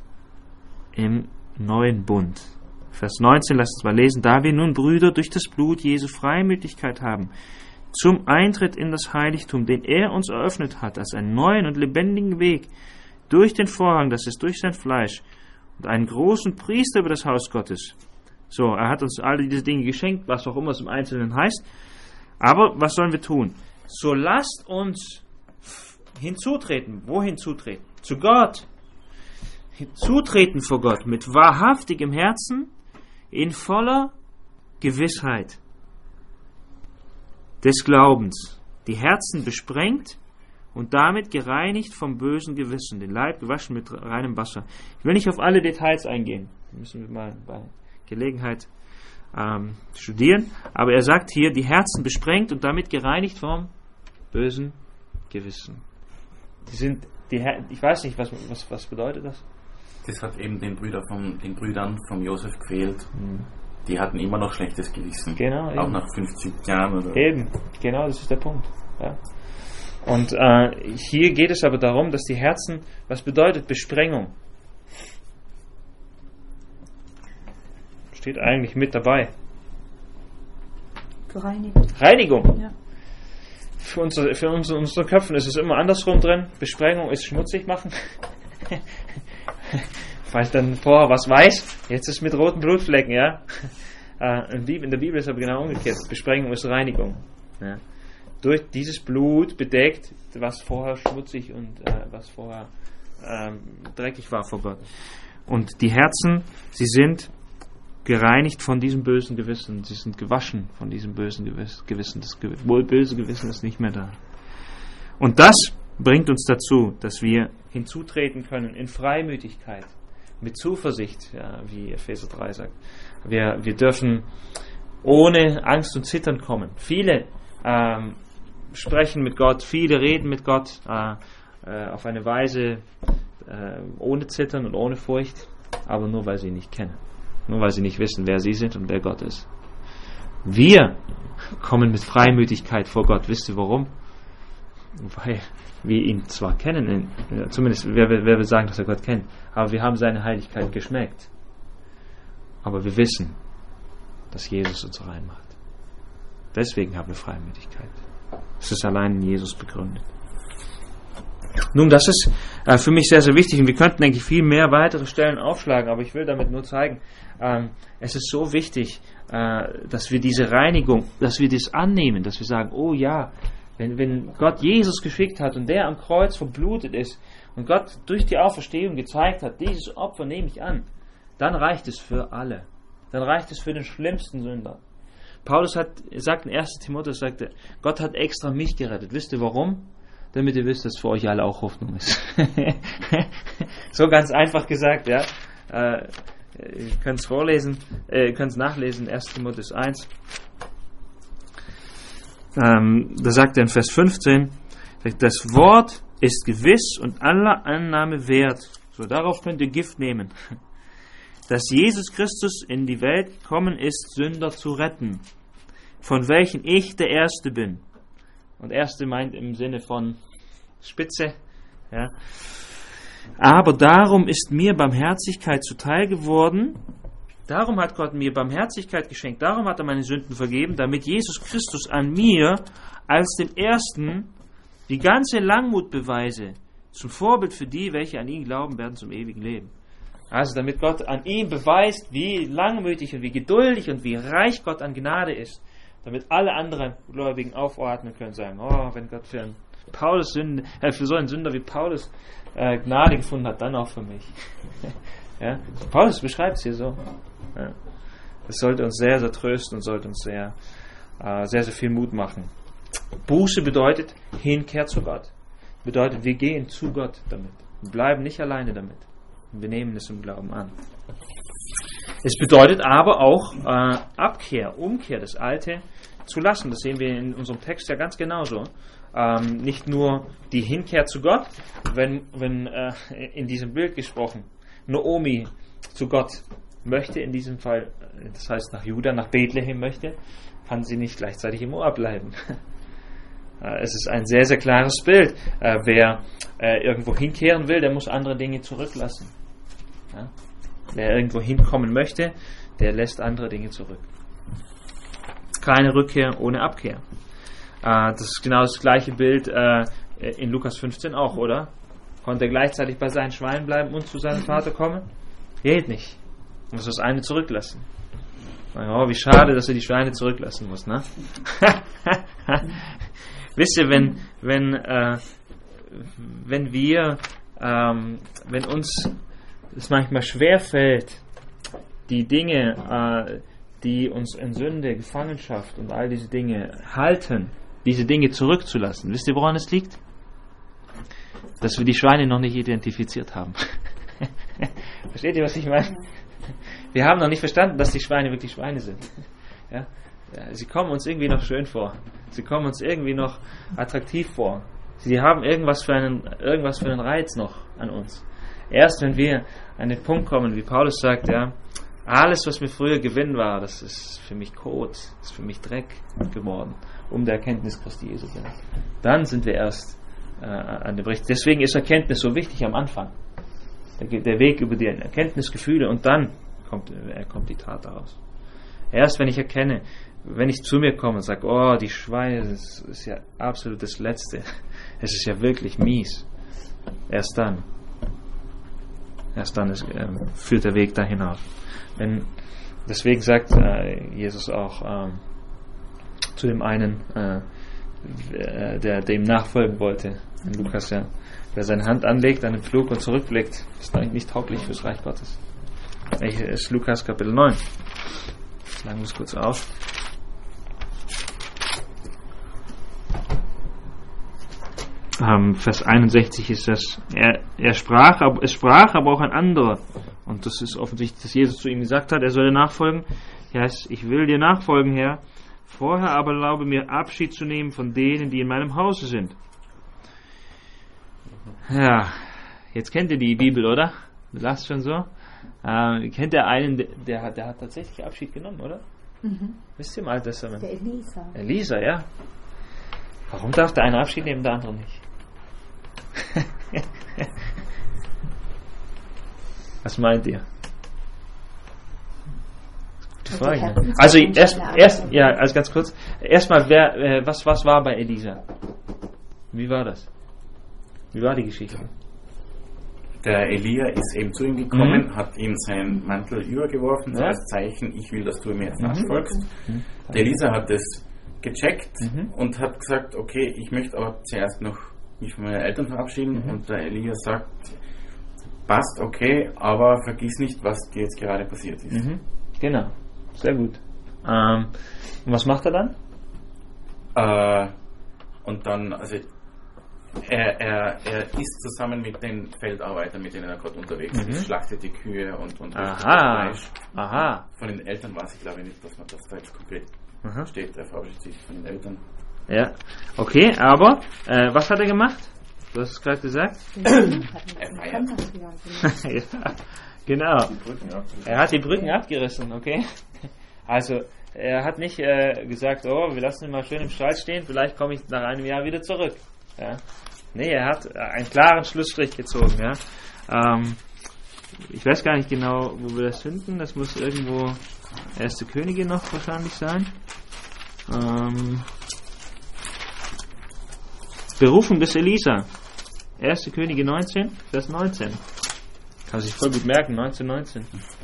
im neuen Bund. Vers neunzehn, lasst uns mal lesen. Da wir nun, Brüder, durch das Blut Jesu Freimütigkeit haben, zum Eintritt in das Heiligtum, den er uns eröffnet hat, als einen neuen und lebendigen Weg, durch den Vorhang, das ist durch sein Fleisch, und einen großen Priester über das Haus Gottes. So, er hat uns alle diese Dinge geschenkt, was auch immer es im Einzelnen heißt. Aber was sollen wir tun? So lasst uns hinzutreten. Wo hinzutreten? Zu Gott. Hinzutreten vor Gott mit wahrhaftigem Herzen, in voller Gewissheit des Glaubens. Die Herzen besprengt und damit gereinigt vom bösen Gewissen. Den Leib gewaschen mit reinem Wasser. Ich will nicht auf alle Details eingehen. Müssen wir mal bei Gelegenheit ähm, studieren, aber er sagt hier, die Herzen besprengt und damit gereinigt vom bösen Gewissen. Die sind, die Her- ich weiß nicht, was, was, was bedeutet das? Das hat eben den, Brüder vom, den Brüdern von Josef gefehlt. Mhm. Die hatten immer noch schlechtes Gewissen. Genau. Auch Eben. nach fünfzig Jahren. Oder? Eben, genau, das ist der Punkt. Ja. Und äh, hier geht es aber darum, dass die Herzen, was bedeutet Besprengung? Steht eigentlich mit dabei. Reinigung. Reinigung. Ja. Für, unsere, für unsere, unsere Köpfen ist es immer andersrum drin. Besprengung ist schmutzig machen. Weil ich dann vorher was weiß, jetzt ist es mit roten Blutflecken, ja. In der Bibel ist aber genau umgekehrt. Besprengung ist Reinigung. Ja. Durch dieses Blut bedeckt, was vorher schmutzig und äh, was vorher äh, dreckig war vor Gott. Und die Herzen, sie sind gereinigt von diesem bösen Gewissen. Sie sind gewaschen von diesem bösen Gewissen. Das böse Gewissen ist nicht mehr da. Und das bringt uns dazu, dass wir hinzutreten können in Freimütigkeit, mit Zuversicht, ja, wie Epheser drei sagt. Wir, wir dürfen ohne Angst und Zittern kommen. Viele ähm, sprechen mit Gott, viele reden mit Gott äh, äh, auf eine Weise äh, ohne Zittern und ohne Furcht, aber nur weil sie ihn nicht kennen. Nur weil sie nicht wissen, wer sie sind und wer Gott ist. Wir kommen mit Freimütigkeit vor Gott. Wisst ihr warum? Weil wir ihn zwar kennen, zumindest wer, wer will sagen, dass er Gott kennt, aber wir haben seine Heiligkeit geschmeckt. Aber wir wissen, dass Jesus uns rein macht. Deswegen haben wir Freimütigkeit. Es ist allein in Jesus begründet. Nun, das ist äh, für mich sehr, sehr wichtig und wir könnten, denke ich, viel mehr weitere Stellen aufschlagen, aber ich will damit nur zeigen, ähm, es ist so wichtig, äh, dass wir diese Reinigung, dass wir das annehmen, dass wir sagen, oh ja, wenn, wenn Gott Jesus geschickt hat und der am Kreuz verblutet ist und Gott durch die Auferstehung gezeigt hat, dieses Opfer nehme ich an, dann reicht es für alle. Dann reicht es für den schlimmsten Sünder. Paulus hat, sagt in ersten Timotheus, sagte, Gott hat extra mich gerettet. Wisst ihr warum? Damit ihr wisst, dass für euch alle auch Hoffnung ist. So ganz einfach gesagt, ja. Äh, ihr könnt es vorlesen, äh, ihr könnt es nachlesen, ersten Timotheus eins. Ähm, da sagt er in Vers fünfzehn, das Wort ist gewiss und aller Annahme wert. So, darauf könnt ihr Gift nehmen. Dass Jesus Christus in die Welt gekommen ist, Sünder zu retten, von welchen ich der Erste bin. Und Erste meint im Sinne von Spitze. Ja. Aber darum ist mir Barmherzigkeit zuteil geworden. Darum hat Gott mir Barmherzigkeit geschenkt. Darum hat er meine Sünden vergeben, damit Jesus Christus an mir als dem Ersten die ganze Langmut beweise, zum Vorbild für die, welche an ihn glauben werden zum ewigen Leben. Also damit Gott an ihm beweist, wie langmütig und wie geduldig und wie reich Gott an Gnade ist, damit alle anderen Gläubigen aufatmen können, sagen, oh, wenn Gott für, einen Paulus Sünde, äh, für so einen Sünder wie Paulus äh, Gnade gefunden hat, dann auch für mich. Ja? Paulus beschreibt es hier so. Ja. Das sollte uns sehr, sehr trösten und sollte uns sehr, äh, sehr, sehr viel Mut machen. Buße bedeutet Hinkehr zu Gott. Bedeutet, wir gehen zu Gott damit. Wir bleiben nicht alleine damit. Wir nehmen es im Glauben an. Es bedeutet aber auch äh, Abkehr, Umkehr, das Alte zu lassen. Das sehen wir in unserem Text ja ganz genauso. Ähm, nicht nur die Hinkehr zu Gott, wenn, wenn äh, in diesem Bild gesprochen, Naomi zu Gott möchte, in diesem Fall, das heißt nach Juda, nach Bethlehem möchte, kann sie nicht gleichzeitig im Moab bleiben. äh, es ist ein sehr, sehr klares Bild. Äh, wer äh, irgendwo hinkehren will, der muss andere Dinge zurücklassen. Ja? Wer irgendwo hinkommen möchte, der lässt andere Dinge zurück. Keine Rückkehr ohne Abkehr. Äh, das ist genau das gleiche Bild äh, in Lukas fünfzehn auch, oder? Konnte er gleichzeitig bei seinen Schweinen bleiben und zu seinem Vater kommen? Geht nicht. Er muss das eine zurücklassen. Oh, wie schade, dass er die Schweine zurücklassen muss, ne? Wisst ihr, wenn, wenn, äh, wenn wir, ähm, wenn uns es manchmal schwerfällt, die Dinge, äh, die uns in Sünde, Gefangenschaft und all diese Dinge halten, diese Dinge zurückzulassen. Wisst ihr, woran es liegt? Dass wir die Schweine noch nicht identifiziert haben. Versteht ihr, was ich meine? Wir haben noch nicht verstanden, dass die Schweine wirklich Schweine sind. Ja? Sie kommen uns irgendwie noch schön vor. Sie kommen uns irgendwie noch attraktiv vor. Sie haben irgendwas für einen, irgendwas für einen Reiz noch an uns. Erst wenn wir an den Punkt kommen, wie Paulus sagt, ja, alles, was mir früher Gewinn war, das ist für mich Kot, das ist für mich Dreck geworden, um der Erkenntnis Christi Jesu willen. Dann sind wir erst äh, an dem Bericht. Deswegen ist Erkenntnis so wichtig am Anfang. Der, der Weg über die Erkenntnisgefühle und dann kommt, äh, kommt die Tat daraus. Erst wenn ich erkenne, wenn ich zu mir komme und sage, oh, die Schweine, das ist ja absolut das Letzte. Es ist ja wirklich mies. Erst dann. Erst dann ist, äh, führt der Weg da hinaus. Wenn, deswegen sagt äh, Jesus auch ähm, zu dem einen, äh, der, der ihm nachfolgen wollte. In Lukas, ja. Wer seine Hand anlegt an den Pflug und zurückblickt, ist eigentlich nicht tauglich fürs Reich Gottes. Welches ist Lukas Kapitel neun. Schlagen wir es kurz auf. Ähm, Vers einundsechzig ist das. Er, er sprach, aber, es sprach aber auch ein anderer. Und das ist offensichtlich, dass Jesus zu ihm gesagt hat, er solle nachfolgen. Ja, ich will dir nachfolgen, Herr. Vorher aber erlaube mir Abschied zu nehmen von denen, die in meinem Hause sind. Ja, jetzt kennt ihr die Bibel, oder? Lasst schon so. Äh, kennt ihr einen, der, der, hat, der hat tatsächlich Abschied genommen, oder? Mhm. Wisst ihr im Alten Testament? Der Elisa. Elisa, ja. Warum darf der eine Abschied nehmen, der andere nicht? Was meint ihr? Gute Frage. Ne? Also erst, erst, ja, also ganz kurz. Erstmal, wer, äh, was, was war bei Elisa? Wie war das? Wie war die Geschichte? Der Elia ist eben zu ihm gekommen, Mhm. hat ihm seinen Mantel übergeworfen, so Ja. als Zeichen, ich will, dass du mir jetzt Mhm. nachfolgst. Mhm. Der Elisa hat es gecheckt Mhm. und hat gesagt, okay, ich möchte aber zuerst noch mich von meinen Eltern verabschieden. Mhm. Und der Elia sagt, passt, okay, aber vergiss nicht, was dir jetzt gerade passiert ist. Mhm. Genau, sehr gut. Ähm, und was macht er dann? Äh, und dann, also er, er, er ist zusammen mit den Feldarbeitern, mit denen er gerade unterwegs Mhm. ist, schlachtet die Kühe und, und richtet Aha, das Fleisch. aha. Von den Eltern weiß ich glaube ich nicht, dass man das da jetzt konkret Aha. steht. Er verabschiedet sich von den Eltern. Ja, okay, aber äh, was hat er gemacht? Du hast es gerade gesagt. Ja, genau. Er hat die Brücken abgerissen, okay? Also, er hat nicht äh, gesagt, oh, wir lassen ihn mal schön im Streit stehen, vielleicht komme ich nach einem Jahr wieder zurück. Ja? Nee, er hat einen klaren Schlussstrich gezogen. Ja? Ähm, ich weiß gar nicht genau, wo wir das finden. Das muss irgendwo Erste Könige noch wahrscheinlich sein. Ähm, Berufung des Elisa. Erste Könige neunzehn, Vers neunzehn. Kann sich voll gut merken, neunzehn, neunzehn.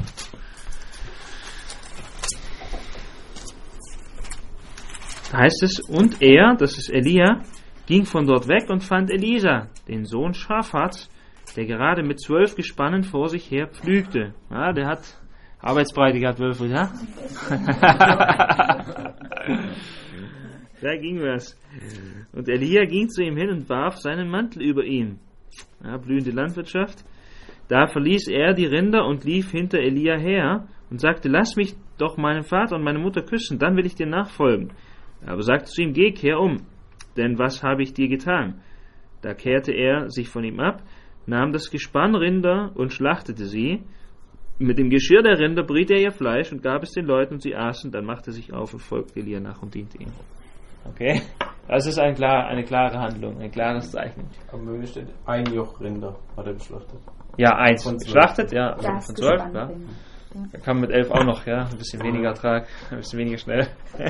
Da heißt es, und er, das ist Elia, ging von dort weg und fand Elisa, den Sohn Schafats, der gerade mit zwölf Gespannen vor sich her pflügte. Ja, der hat Arbeitsbreite gehabt, Wölfe, ja? Da ging was. Und Elia ging zu ihm hin und warf seinen Mantel über ihn. Ja, blühende Landwirtschaft. Da verließ er die Rinder und lief hinter Elia her und sagte, lass mich doch meinen Vater und meine Mutter küssen, dann will ich dir nachfolgen. Aber sagte zu ihm, geh, kehr um, denn was habe ich dir getan? Da kehrte er sich von ihm ab, nahm das Gespann Rinder und schlachtete sie. Mit dem Geschirr der Rinder briet er ihr Fleisch und gab es den Leuten und sie aßen. Dann machte er sich auf und folgte Elia nach und diente ihm. Okay? Das ist ein klar, eine klare Handlung, ein klares Zeichen. Am Möhne steht, ein Joch Rinder hat er geschlachtet. Ja, eins Von zwölf. geschlachtet, ja, also Das von zwölf, Gespann ja. drin. Ja. Da kann man mit elf auch noch, ja, ein bisschen weniger Ertrag, ein bisschen weniger schnell.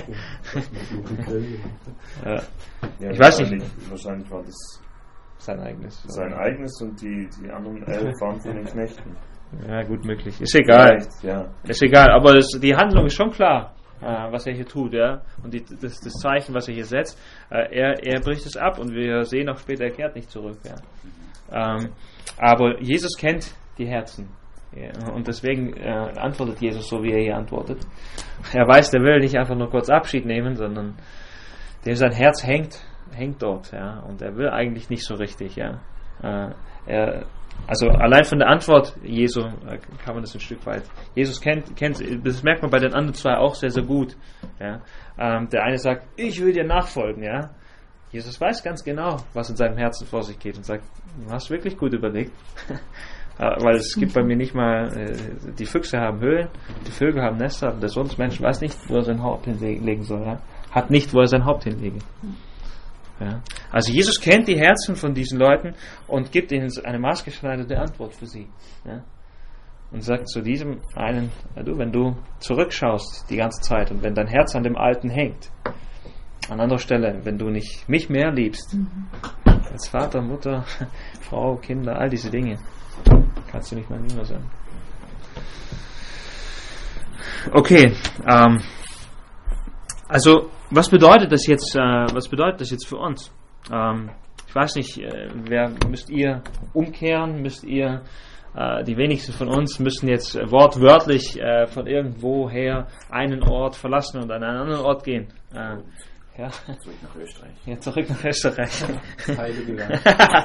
Ja. Ja, Ich weiß nicht. wahrscheinlich- Wahrscheinlich war das Sein eigenes. sein eigenes und die, die anderen elf waren von den Knechten. Ja, gut möglich. Ist egal. Vielleicht, ja. Ist egal, aber das, die Handlung ist schon klar, äh, was er hier tut, ja. Und die, das, das Zeichen, was er hier setzt, äh, er, er bricht es ab und wir sehen auch später, er kehrt nicht zurück, ja. Ähm, aber Jesus kennt die Herzen. Ja, und deswegen äh, antwortet Jesus so, wie er hier antwortet. Er weiß, der will nicht einfach nur kurz Abschied nehmen, sondern dem sein Herz hängt, hängt dort, ja. Und er will eigentlich nicht so richtig, ja. Äh, er, also allein von der Antwort Jesu äh, kann man das ein Stück weit. Jesus kennt, kennt, das merkt man bei den anderen zwei auch sehr, sehr gut. Ja. Ähm, der eine sagt, ich will dir nachfolgen, ja. Jesus weiß ganz genau, was in seinem Herzen vor sich geht und sagt, du hast wirklich gut überlegt. Weil es gibt bei mir nicht mal, äh, die Füchse haben Höhlen, die Vögel haben Nester, der Sohn des Menschen weiß nicht, wo er sein Haupt hinlegen soll. Ja? Hat nicht, wo er sein Haupt hinlege. Ja? Also Jesus kennt die Herzen von diesen Leuten und gibt ihnen eine maßgeschneiderte Antwort für sie. Ja? Und sagt zu diesem einen, ja, du, wenn du zurückschaust die ganze Zeit und wenn dein Herz an dem Alten hängt, an anderer Stelle, wenn du nicht mich mehr liebst, mhm. als Vater, Mutter, Frau, Kinder, all diese Dinge, kannst du nicht mein Jünger sein. Okay, ähm, Also, was bedeutet das jetzt, äh, was bedeutet das jetzt für uns? Ähm, ich weiß nicht, äh, wer, müsst ihr umkehren, müsst ihr, äh, die wenigsten von uns müssen jetzt äh, wortwörtlich äh, von irgendwoher einen Ort verlassen und an einen anderen Ort gehen. Äh, ja. Zurück nach Österreich. Ja, zurück nach Österreich. Das heilige Land.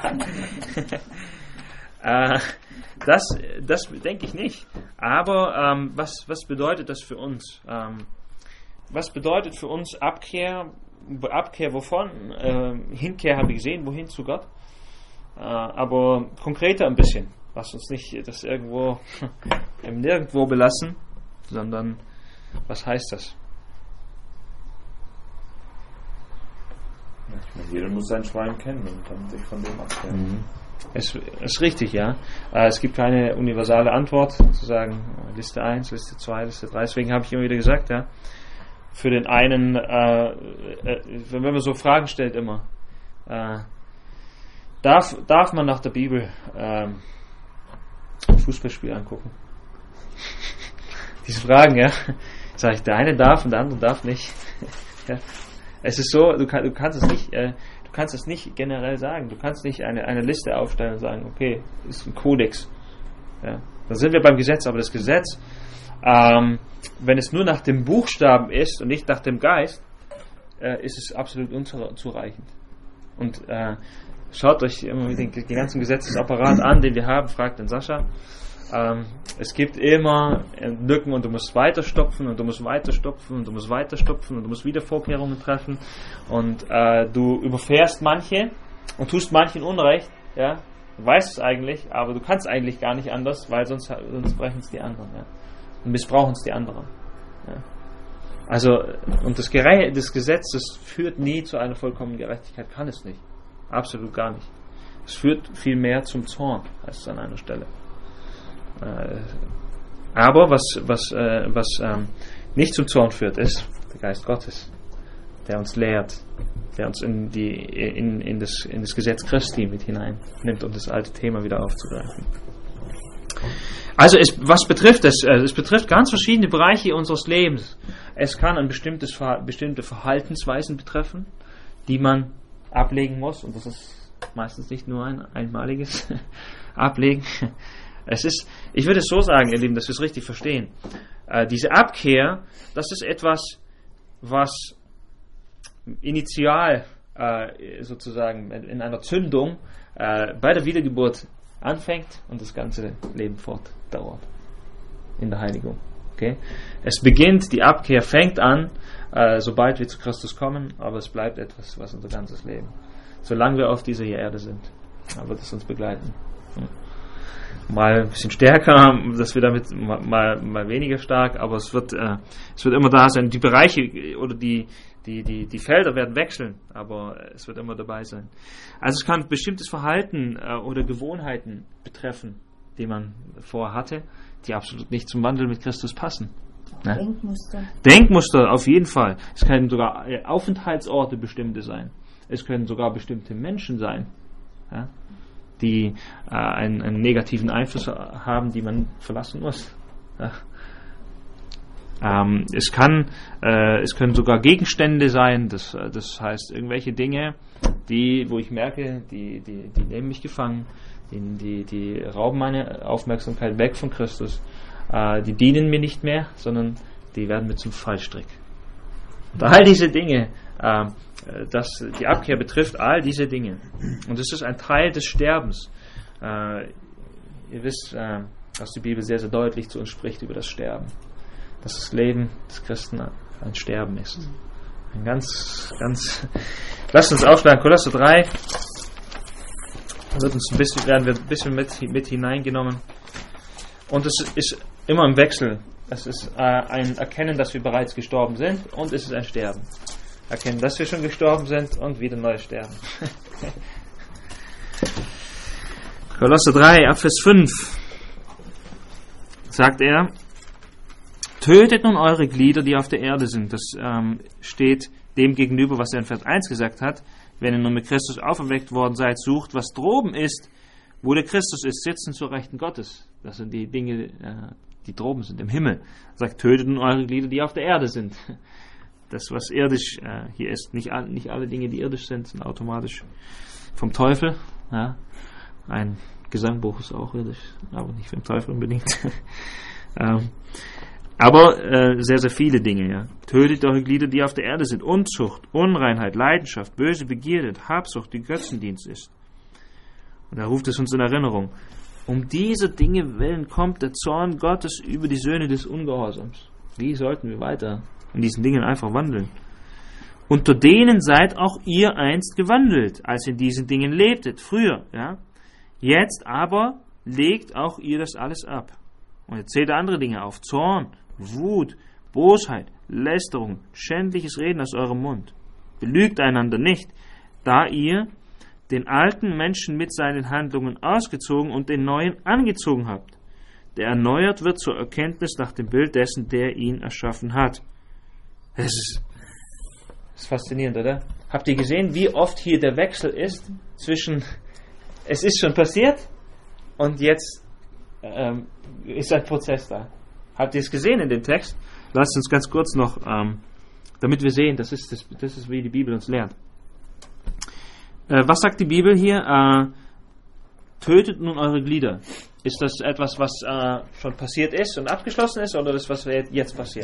äh, das, das denke ich nicht. Aber ähm, was, was bedeutet das für uns? Ähm, Was bedeutet für uns Abkehr? Abkehr wovon? Äh, Hinkehr habe ich gesehen, wohin zu Gott? Äh, aber konkreter ein bisschen. Lass uns nicht das irgendwo im Nirgendwo belassen, sondern was heißt das? Ich meine, jeder muss sein Schwein kennen und dann sich von dem abkehren. Mhm. Es ist richtig, ja. Äh, es gibt keine universale Antwort, zu sagen, Liste eins, Liste zwei, Liste drei. Deswegen habe ich immer wieder gesagt, ja. Für den einen, äh, äh, wenn man so Fragen stellt immer, äh, darf, darf man nach der Bibel äh, ein Fußballspiel angucken? Diese Fragen, ja, sage ich, der eine darf und der andere darf nicht. Ja. Es ist so, du, kann, du kannst es nicht, äh, du kannst es nicht generell sagen. Du kannst nicht eine, eine Liste aufstellen und sagen, okay, ist ein Kodex. Ja. Da sind wir beim Gesetz, aber das Gesetz, ähm, wenn es nur nach dem Buchstaben ist und nicht nach dem Geist, äh, ist es absolut unzureichend. Und äh, schaut euch immer den, den ganzen Gesetzesapparat an, den wir haben, fragt den Sascha. Ähm, es gibt immer Lücken und du musst weiter stopfen und du musst weiter stopfen und du musst weiter stopfen und du musst wieder Vorkehrungen treffen und äh, du überfährst manche und tust manchen Unrecht, ja, du weißt es eigentlich, aber du kannst eigentlich gar nicht anders, weil sonst, sonst brechen es die anderen, ja. Und missbrauchen es die anderen. Ja. Also, und das, Gere- das Gesetz, das führt nie zu einer vollkommenen Gerechtigkeit, kann es nicht. Absolut gar nicht. Es führt vielmehr zum Zorn, heißt es an einer Stelle. Äh, aber was, was, äh, was ähm, nicht zum Zorn führt, ist der Geist Gottes, der uns lehrt, der uns in, die, in, in, das, in das Gesetz Christi mit hineinnimmt, um das alte Thema wieder aufzugreifen. Also es, was betrifft es? Es betrifft ganz verschiedene Bereiche unseres Lebens. Es kann ein bestimmtes, bestimmte Verhaltensweisen betreffen, die man ablegen muss. Und das ist meistens nicht nur ein einmaliges Ablegen. Es ist, ich würde es so sagen, ihr Lieben, dass wir es richtig verstehen. Äh, diese Abkehr, das ist etwas, was initial äh, sozusagen in einer Zündung äh, bei der Wiedergeburt anfängt und das ganze Leben fortdauert in der Heiligung. Okay? Es beginnt, die Abkehr fängt an, äh, sobald wir zu Christus kommen, aber es bleibt etwas, was unser ganzes Leben, solange wir auf dieser Erde sind, wird es uns begleiten. Hm. Mal ein bisschen stärker, dass wir damit mal, mal weniger stark, aber es wird, äh, es wird immer da sein. Die Bereiche oder die, die, die, die Felder werden wechseln, aber es wird immer dabei sein. Also es kann bestimmtes Verhalten äh, oder Gewohnheiten betreffen, die man vorher hatte, die absolut nicht zum Wandel mit Christus passen. Ne? Denkmuster. Denkmuster auf jeden Fall. Es können sogar Aufenthaltsorte bestimmte sein. Es können sogar bestimmte Menschen sein. Ja? Die äh, einen, einen negativen Einfluss haben, die man verlassen muss. Ja. Ähm, es kann, äh, es können sogar Gegenstände sein, das, das heißt irgendwelche Dinge, die, wo ich merke, die, die, die nehmen mich gefangen, die, die, die rauben meine Aufmerksamkeit weg von Christus, äh, die dienen mir nicht mehr, sondern die werden mir zum Fallstrick. Und all diese Dinge, äh, das, die Abkehr betrifft all diese Dinge. Und es ist ein Teil des Sterbens. Äh, ihr wisst, äh, dass die Bibel sehr, sehr deutlich zu uns spricht über das Sterben. Dass das Leben des Christen ein Sterben ist. Ein ganz, ganz... Lasst uns aufschlagen, Kolosser drei. Da wird uns ein bisschen, werden wir ein bisschen mit, mit hineingenommen. Und es ist immer im Wechsel. Es ist äh, ein Erkennen, dass wir bereits gestorben sind, und es ist ein Sterben. Erkennen, dass wir schon gestorben sind und wieder neu sterben. Kolosser drei, ab Vers fünf sagt er: Tötet nun eure Glieder, die auf der Erde sind. Das ähm, steht dem gegenüber, was er in Vers eins gesagt hat. Wenn ihr nun mit Christus auferweckt worden seid, sucht, was droben ist, wo der Christus ist, sitzen zur Rechten Gottes. Das sind die Dinge, äh, die droben sind, im Himmel. Er sagt, tötet nun eure Glieder, die auf der Erde sind. das, was irdisch äh, hier ist. Nicht, all, nicht alle Dinge, die irdisch sind, sind automatisch vom Teufel. Ja. Ein Gesangbuch ist auch irdisch, aber nicht vom Teufel unbedingt. ähm, aber äh, sehr, sehr viele Dinge. Ja. Tötet eure Glieder, die auf der Erde sind. Unzucht, Unreinheit, Leidenschaft, böse Begierde, Habsucht, die Götzendienst ist. Und da ruft es uns in Erinnerung. Um diese Dinge willen kommt der Zorn Gottes über die Söhne des Ungehorsams. Wie sollten wir weiter in diesen Dingen einfach wandeln? Unter denen seid auch ihr einst gewandelt, als in diesen Dingen lebtet, früher. Ja? Jetzt aber legt auch ihr das alles ab. Und jetzt zählt andere Dinge auf. Zorn, Wut, Bosheit, Lästerung, schändliches Reden aus eurem Mund. Belügt einander nicht, da ihr den alten Menschen mit seinen Handlungen ausgezogen und den neuen angezogen habt, der erneuert wird zur Erkenntnis nach dem Bild dessen, der ihn erschaffen hat. Das ist, das ist faszinierend, oder? Habt ihr gesehen, wie oft hier der Wechsel ist zwischen, es ist schon passiert und jetzt ähm, ist ein Prozess da. Habt ihr es gesehen in dem Text? Lasst uns ganz kurz noch, ähm, damit wir sehen, das ist, das, das ist, wie die Bibel uns lehrt. Äh, was sagt die Bibel hier? Äh, tötet nun eure Glieder. Ist das etwas, was äh, schon passiert ist und abgeschlossen ist, oder das, was jetzt passiert?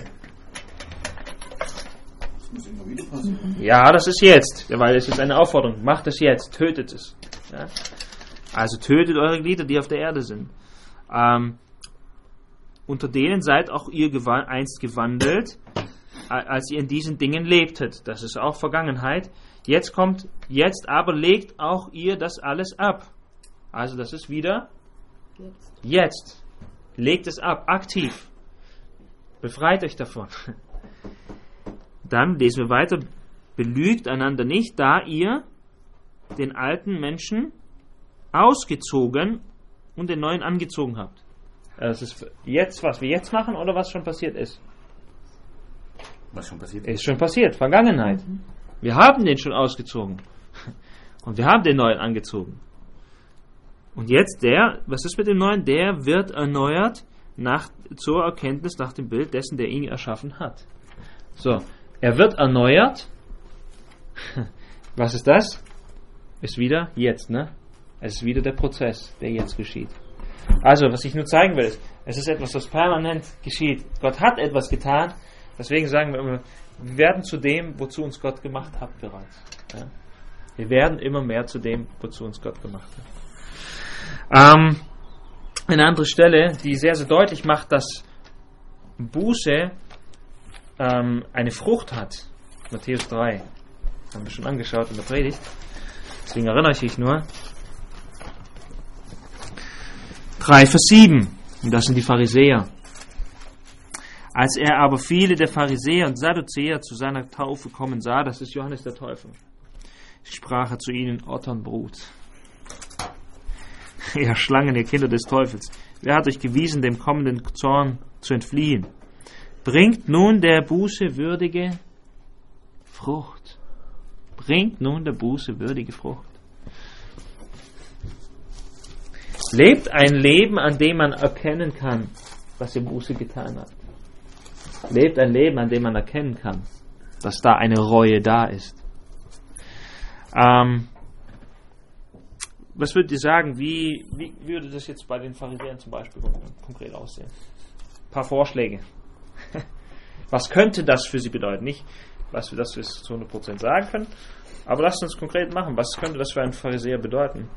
Das muss immer wieder passieren. Ja, das ist jetzt, weil es ist eine Aufforderung. Macht es jetzt, tötet es. Ja? Also tötet eure Glieder, die auf der Erde sind. Ähm, unter denen seid auch ihr gewa- einst gewandelt, als ihr in diesen Dingen lebtet. Das ist auch Vergangenheit. Jetzt kommt, jetzt aber legt auch ihr das alles ab. Also das ist wieder jetzt. Jetzt. Legt es ab, aktiv. Befreit euch davon. Dann lesen wir weiter. Belügt einander nicht, da ihr den alten Menschen ausgezogen und den neuen angezogen habt. Das ist jetzt, was wir jetzt machen oder was schon passiert ist? Was schon passiert ist? Ist schon passiert, Vergangenheit. Wir haben den schon ausgezogen. Und wir haben den neuen angezogen. Und jetzt der, was ist mit dem neuen? Der wird erneuert nach, zur Erkenntnis nach dem Bild dessen, der ihn erschaffen hat. So, er wird erneuert. Was ist das? Ist wieder jetzt, ne? Es ist wieder der Prozess, der jetzt geschieht. Also, was ich nur zeigen will, ist, es ist etwas, was permanent geschieht. Gott hat etwas getan, deswegen sagen wir immer, wir werden zu dem, wozu uns Gott gemacht hat bereits. Ja? Wir werden immer mehr zu dem, wozu uns Gott gemacht hat. Ähm, eine andere Stelle, die sehr, sehr deutlich macht, dass Buße ähm, eine Frucht hat. Matthäus drei. Haben wir schon angeschaut in der Predigt. Deswegen erinnere ich mich nur. drei Vers sieben. Und das sind die Pharisäer. Als er aber viele der Pharisäer und Sadduzäer zu seiner Taufe kommen sah, das ist Johannes der Täufer, sprach er zu ihnen: Otternbrut, ihr Schlangen, ihr Kinder des Teufels, wer hat euch gewiesen, dem kommenden Zorn zu entfliehen? Bringt nun der Buße würdige Frucht. Bringt nun der Buße würdige Frucht. Lebt ein Leben, an dem man erkennen kann, was ihr Buße getan hat. Lebt ein Leben, an dem man erkennen kann, dass da eine Reue da ist. Ähm, was würdet ihr sagen, wie, wie würde das jetzt bei den Pharisäern zum Beispiel konkret aussehen? Ein paar Vorschläge. Was könnte das für sie bedeuten? Nicht, was wir das zu hundert Prozent sagen können, aber lasst uns konkret machen. Was könnte das für einen Pharisäer bedeuten?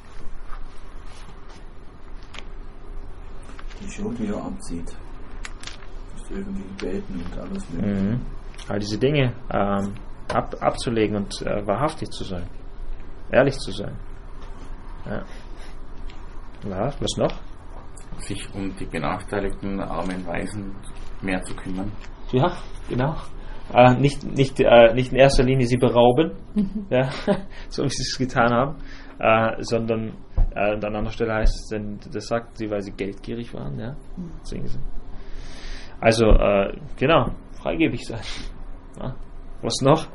Die Schuld wieder abzieht. Das öffentliche Beten und alles mögliche. Mhm. All diese Dinge ähm, ab, abzulegen und äh, wahrhaftig zu sein. Ehrlich zu sein. Ja. Ja, was noch? Sich um die benachteiligten armen Waisen mehr zu kümmern. Ja, genau. Äh, nicht, nicht, äh, nicht in erster Linie sie berauben, ja, so wie sie es getan haben, äh, sondern äh, an anderer Stelle heißt es, denn das sagt sie, weil sie geldgierig waren, ja. Deswegen sie. Also, äh, genau, freigebig sein. Ja. Was noch?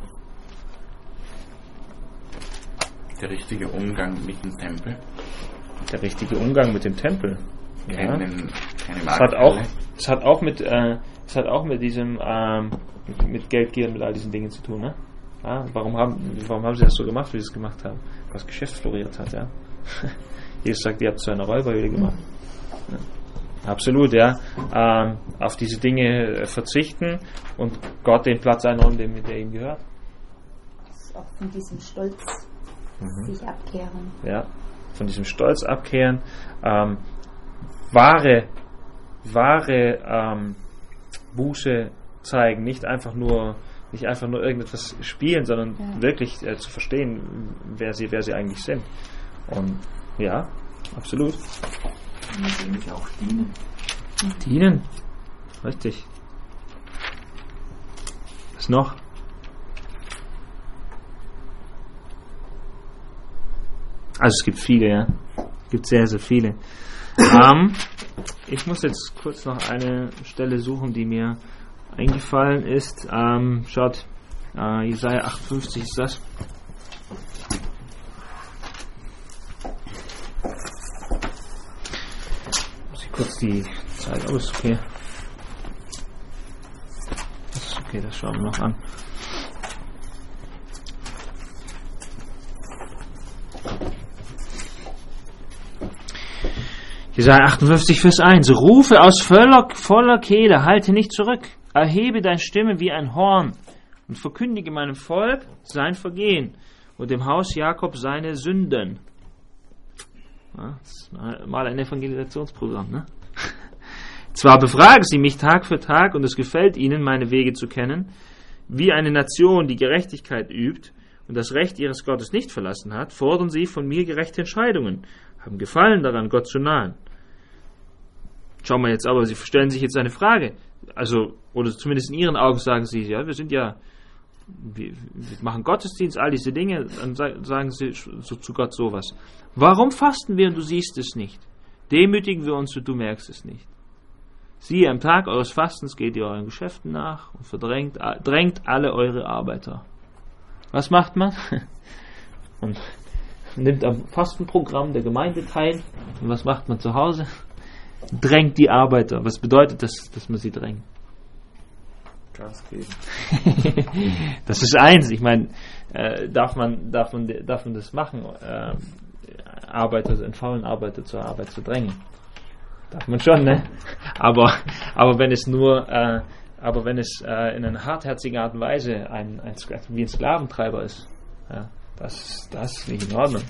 Der richtige Umgang mit dem Tempel. Der richtige Umgang mit dem Tempel. Ja. Keine, keine es hat auch, es hat auch mit, äh, es hat auch mit diesem, ähm, mit, mit Geldgier, mit all diesen Dingen zu tun. Ne? Ja, warum, haben, warum haben sie das so gemacht, wie sie es gemacht haben? Weil das Geschäft floriert hat. Ja? Jesus sagt, ihr habt zu einer Räuberhöhle gemacht. Ja. Absolut, ja. Ähm, auf diese Dinge verzichten und Gott den Platz einräumen, der, der ihm gehört. Auch von diesem Stolz mhm. sich abkehren. Ja, von diesem Stolz abkehren. Ähm, wahre, wahre ähm, Buße zeigen, nicht einfach nur, nicht einfach nur irgendetwas spielen, sondern ja. wirklich äh, zu verstehen, wer sie, wer sie eigentlich sind. Und ja, absolut. Und nämlich auch dienen. Dienen, richtig. Was noch? Also es gibt viele, ja. Es gibt sehr, sehr viele. ähm, ich muss jetzt kurz noch eine Stelle suchen, die mir eingefallen ist. Ähm, schaut, äh, Jesaja achtundfünfzig ist das. Muss ich kurz die Zeit, oh, ist okay. Das ist okay, das schauen wir noch an. Jesaja achtundfünfzig, Vers eins. Rufe aus voller, voller Kehle, halte nicht zurück. Erhebe deine Stimme wie ein Horn und verkündige meinem Volk sein Vergehen und dem Haus Jakob seine Sünden. Ja, das ist mal ein Evangelisationsprogramm, ne? Zwar befragen sie mich Tag für Tag und es gefällt ihnen, meine Wege zu kennen, wie eine Nation, die Gerechtigkeit übt und das Recht ihres Gottes nicht verlassen hat, fordern sie von mir gerechte Entscheidungen, haben Gefallen daran, Gott zu nahen. Schauen wir jetzt aber, sie stellen sich jetzt eine Frage. Also, oder zumindest in ihren Augen sagen sie, ja, wir sind ja, wir, wir machen Gottesdienst, all diese Dinge, dann sagen sie so, zu Gott sowas. Warum fasten wir und du siehst es nicht? Demütigen wir uns und du merkst es nicht. Siehe, am Tag eures Fastens geht ihr euren Geschäften nach und verdrängt, drängt alle eure Arbeiter. Was macht man? Und nimmt am Fastenprogramm der Gemeinde teil. Und was macht man zu Hause? Drängt die Arbeiter. Was bedeutet das, dass man sie drängt? Gas geben. Das ist eins. Ich meine, äh, darf man, darf man, darf man das machen, äh, Arbeiter, einen faulen Arbeiter zur Arbeit zu drängen? Darf man schon, ne? Aber, aber wenn es nur, äh, aber wenn es äh, in einer hartherzigen Art und Weise ein, ein, wie ein Sklaventreiber ist, ja, das, das ist nicht in Ordnung.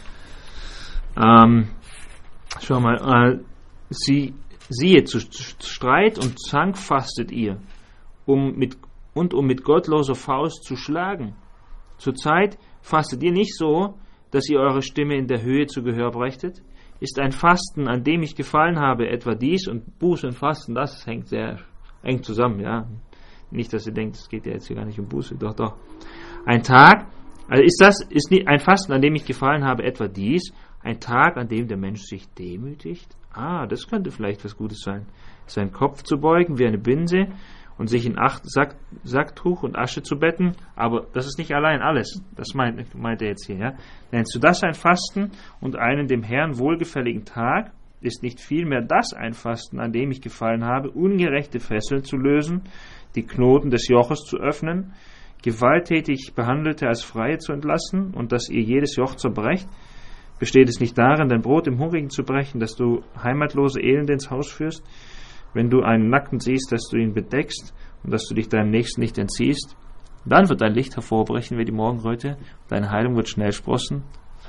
Ähm, schau mal, äh, sie, siehe, zu, zu Streit und Zank fastet ihr, um mit, und um mit gottloser Faust zu schlagen. Zurzeit fastet ihr nicht so, dass ihr eure Stimme in der Höhe zu Gehör brächtet. Ist ein Fasten, an dem ich gefallen habe, etwa dies, und Buße und Fasten, das hängt sehr eng zusammen, ja. Nicht, dass ihr denkt, es geht ja jetzt hier gar nicht um Buße, doch, doch. Ein Tag, also ist das, ist nicht ein Fasten, an dem ich gefallen habe, etwa dies, ein Tag, an dem der Mensch sich demütigt? Ah, das könnte vielleicht was Gutes sein. Seinen Kopf zu beugen wie eine Binse und sich in Acht, Sack, Sacktuch und Asche zu betten, aber das ist nicht allein alles. Das meint, meint er jetzt hier, ja. Nennst du das ein Fasten und einen dem Herrn wohlgefälligen Tag? Ist nicht vielmehr das ein Fasten, an dem ich gefallen habe, ungerechte Fesseln zu lösen, die Knoten des Joches zu öffnen, gewalttätig Behandelte als Freie zu entlassen und dass ihr jedes Joch zerbrecht? Besteht es nicht darin, dein Brot im Hungrigen zu brechen, dass du heimatlose Elende ins Haus führst? Wenn du einen Nackten siehst, dass du ihn bedeckst und dass du dich deinem Nächsten nicht entziehst, dann wird dein Licht hervorbrechen wie die Morgenröte, deine Heilung wird schnell sprossen.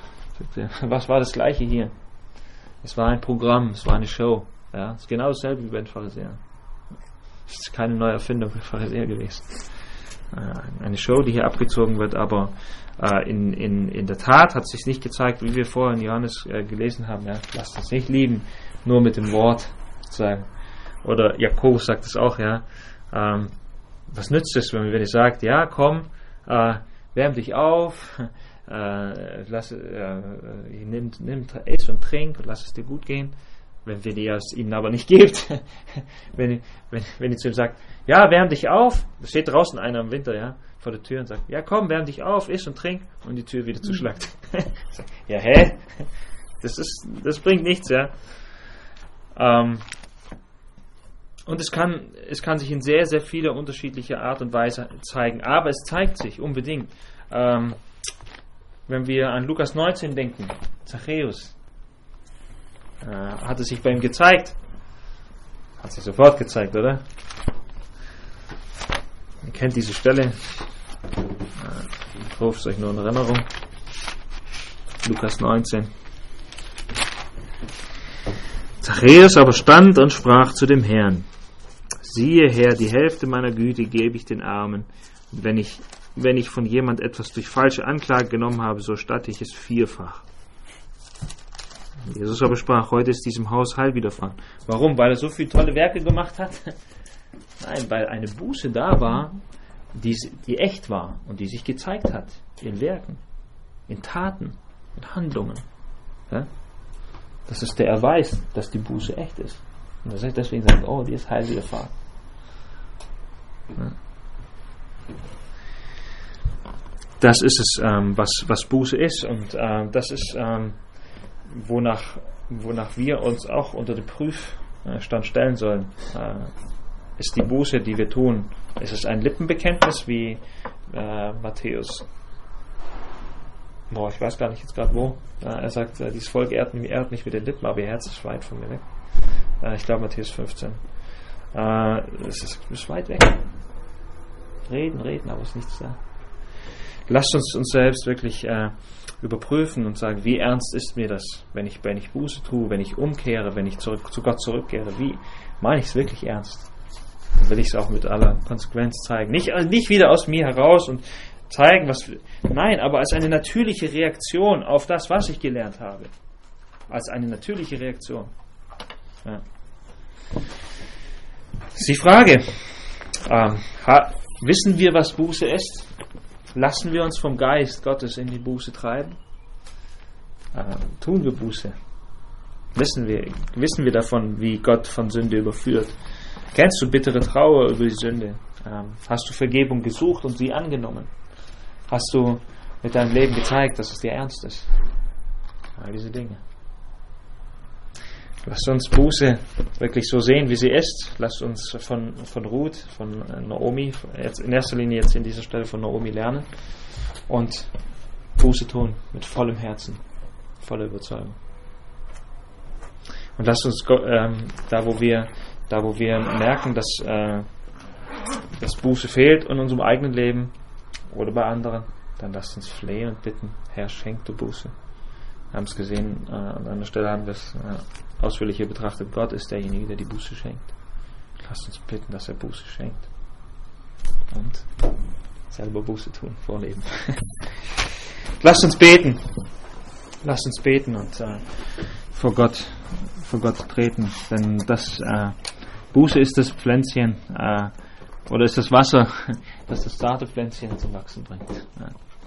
Was war das Gleiche hier? Es war ein Programm, es war eine Show. Ja, es ist genau dasselbe wie bei den Pharisäern. Es ist keine neue Erfindung für Pharisäer gewesen. Eine Show, die hier abgezogen wird, aber äh, in, in, in der Tat hat es sich nicht gezeigt, wie wir vorher in Johannes äh, gelesen haben. Ja, lasst uns nicht lieben, nur mit dem Wort sozusagen. Oder Jakobus sagt es auch, ja. Ähm, was nützt es, wenn ihr sagt, ja, komm, äh, wärm dich auf, äh, lass, äh, nimm, nimm, iss und trink und lass es dir gut gehen, wenn wir dir es ihnen aber nicht gebt. wenn, wenn, wenn ihr zu ihm sagt, ja, wärm dich auf, da steht draußen einer im Winter, ja, vor der Tür und sagt, ja, komm, wärm dich auf, iss und trink, und die Tür wieder zuschlagt. Ja, hä? Das ist, das bringt nichts, ja. Ähm, Und es kann, es kann sich in sehr, sehr vieler unterschiedlicher Art und Weise zeigen. Aber es zeigt sich unbedingt. Ähm, wenn wir an Lukas neunzehn denken, Zachäus, äh, hat es sich bei ihm gezeigt. Hat sich sofort gezeigt, oder? Ihr kennt diese Stelle. Ich rufe es euch nur in Erinnerung. Lukas neunzehn. Zachäus aber stand und sprach zu dem Herrn: Siehe, Herr, die Hälfte meiner Güte gebe ich den Armen. Und wenn ich, wenn ich von jemand etwas durch falsche Anklage genommen habe, so statte ich es vierfach. Jesus aber sprach: Heute ist diesem Haus Heil widerfahren. Warum? Weil er so viele tolle Werke gemacht hat? Nein, weil eine Buße da war, die, die echt war und die sich gezeigt hat in Werken, in Taten, in Handlungen. Ja? Das ist der Erweis, dass die Buße echt ist. Und deswegen sagt, oh, die ist Heil widerfahren. Ja. Das ist es, ähm, was, was Buße ist, und ähm, das ist, ähm, wonach, wonach wir uns auch unter den Prüfstand stellen sollen. Äh, ist die Buße, die wir tun, ist es ein Lippenbekenntnis wie äh, Matthäus? Boah, ich weiß gar nicht jetzt gerade wo. Äh, er sagt, äh, dieses Volk ehrt, ehrt mich mit den Lippen, aber ihr Herz ist weit von mir weg. Äh, ich glaube Matthäus fünfzehn. Äh, es ist, ist weit weg. Reden, reden, aber es ist nichts da. Lasst uns uns selbst wirklich äh, überprüfen und sagen, wie ernst ist mir das, wenn ich, wenn ich Buße tue, wenn ich umkehre, wenn ich zurück, zu Gott zurückkehre. Wie meine ich es wirklich ernst? Dann will ich es auch mit aller Konsequenz zeigen. Nicht, also nicht wieder aus mir heraus und zeigen, was... Nein, aber als eine natürliche Reaktion auf das, was ich gelernt habe. Als eine natürliche Reaktion. Ja. Das ist die Frage. Ähm, ha, wissen wir, was Buße ist? Lassen wir uns vom Geist Gottes in die Buße treiben? Äh, tun wir Buße? Wissen wir, wissen wir davon, wie Gott von Sünde überführt? Kennst du bittere Trauer über die Sünde? Ähm, hast du Vergebung gesucht und sie angenommen? Hast du mit deinem Leben gezeigt, dass es dir ernst ist? All diese Dinge. Lasst uns Buße wirklich so sehen, wie sie ist. Lasst uns von, von Ruth, von Naomi, jetzt in erster Linie jetzt in dieser Stelle von Naomi lernen und Buße tun mit vollem Herzen, voller Überzeugung. Und lasst uns ähm, da, wo wir, da, wo wir merken, dass, äh, dass Buße fehlt in unserem eigenen Leben oder bei anderen, dann lasst uns flehen und bitten: Herr, schenk du Buße. Wir haben es gesehen, äh, an einer Stelle haben wir es äh, ausführlicher betrachtet. Gott ist derjenige, der die Buße schenkt. Lasst uns bitten, dass er Buße schenkt. Und selber Buße tun, vorleben. Lasst uns beten. Lasst uns beten und äh, vor Gott, vor Gott treten. Denn das äh, Buße ist das Pflänzchen, äh, oder ist das Wasser, das das zarte Pflänzchen zum Wachsen bringt. Ja.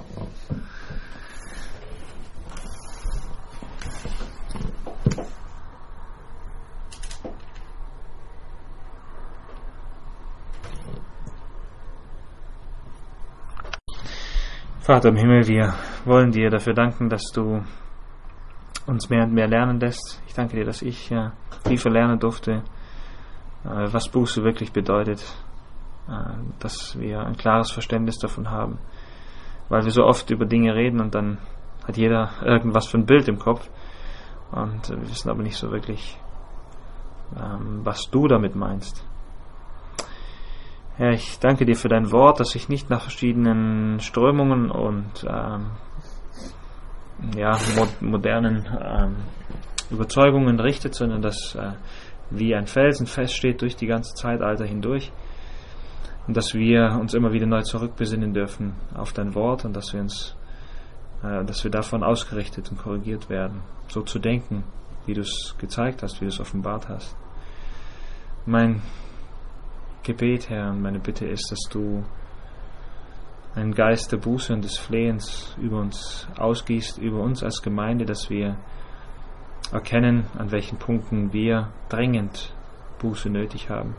Vater im Himmel, wir wollen dir dafür danken, dass du uns mehr und mehr lernen lässt. Ich danke dir, dass ich ja, tiefer lernen durfte, äh, was Buße wirklich bedeutet, äh, dass wir ein klares Verständnis davon haben, weil wir so oft über Dinge reden und dann hat jeder irgendwas für ein Bild im Kopf und wir wissen aber nicht so wirklich, ähm, was du damit meinst. Herr, ich danke dir für dein Wort, das sich nicht nach verschiedenen Strömungen und ähm, ja, mo- modernen ähm, Überzeugungen richtet, sondern dass äh, wie ein Felsen feststeht durch die ganze Zeitalter hindurch und dass wir uns immer wieder neu zurückbesinnen dürfen auf dein Wort und dass wir uns, äh, dass wir davon ausgerichtet und korrigiert werden, so zu denken, wie du es gezeigt hast, wie du es offenbart hast. Mein Gebet, Herr, und meine Bitte ist, dass du einen Geist der Buße und des Flehens über uns ausgießt, über uns als Gemeinde, dass wir erkennen, an welchen Punkten wir dringend Buße nötig haben.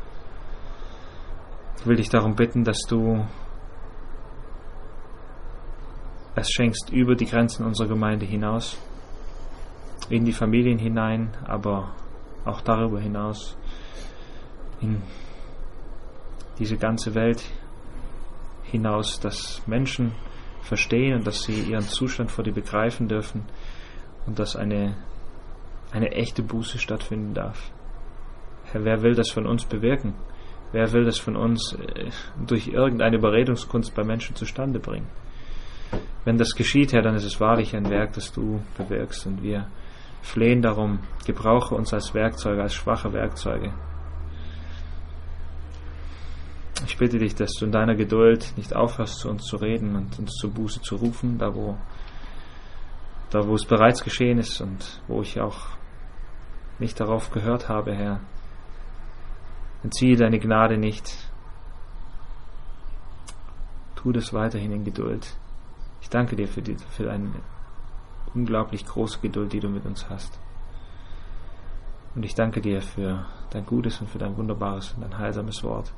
Ich will dich darum bitten, dass du es schenkst über die Grenzen unserer Gemeinde hinaus, in die Familien hinein, aber auch darüber hinaus, in diese ganze Welt hinaus, dass Menschen verstehen und dass sie ihren Zustand vor dir begreifen dürfen und dass eine, eine echte Buße stattfinden darf. Herr, wer will das von uns bewirken? Wer will das von uns äh, durch irgendeine Überredungskunst bei Menschen zustande bringen? Wenn das geschieht, Herr, dann ist es wahrlich ein Werk, das du bewirkst, und wir flehen darum, gebrauche uns als Werkzeuge, als schwache Werkzeuge. Ich bitte dich, dass du in deiner Geduld nicht aufhörst, zu uns zu reden und uns zur Buße zu rufen, da wo, da wo es bereits geschehen ist und wo ich auch nicht darauf gehört habe, Herr. Entziehe deine Gnade nicht. Tu das weiterhin in Geduld. Ich danke dir für, die, für deine unglaublich große Geduld, die du mit uns hast. Und ich danke dir für dein Gutes und für dein wunderbares und dein heilsames Wort.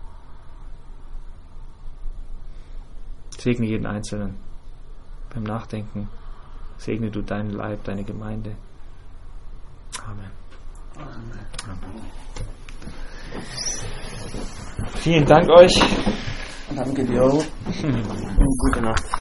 Segne jeden Einzelnen beim Nachdenken. Segne du deinen Leib, deine Gemeinde. Amen. Amen. Amen. Vielen Dank euch. Danke dir auch. Gute Nacht.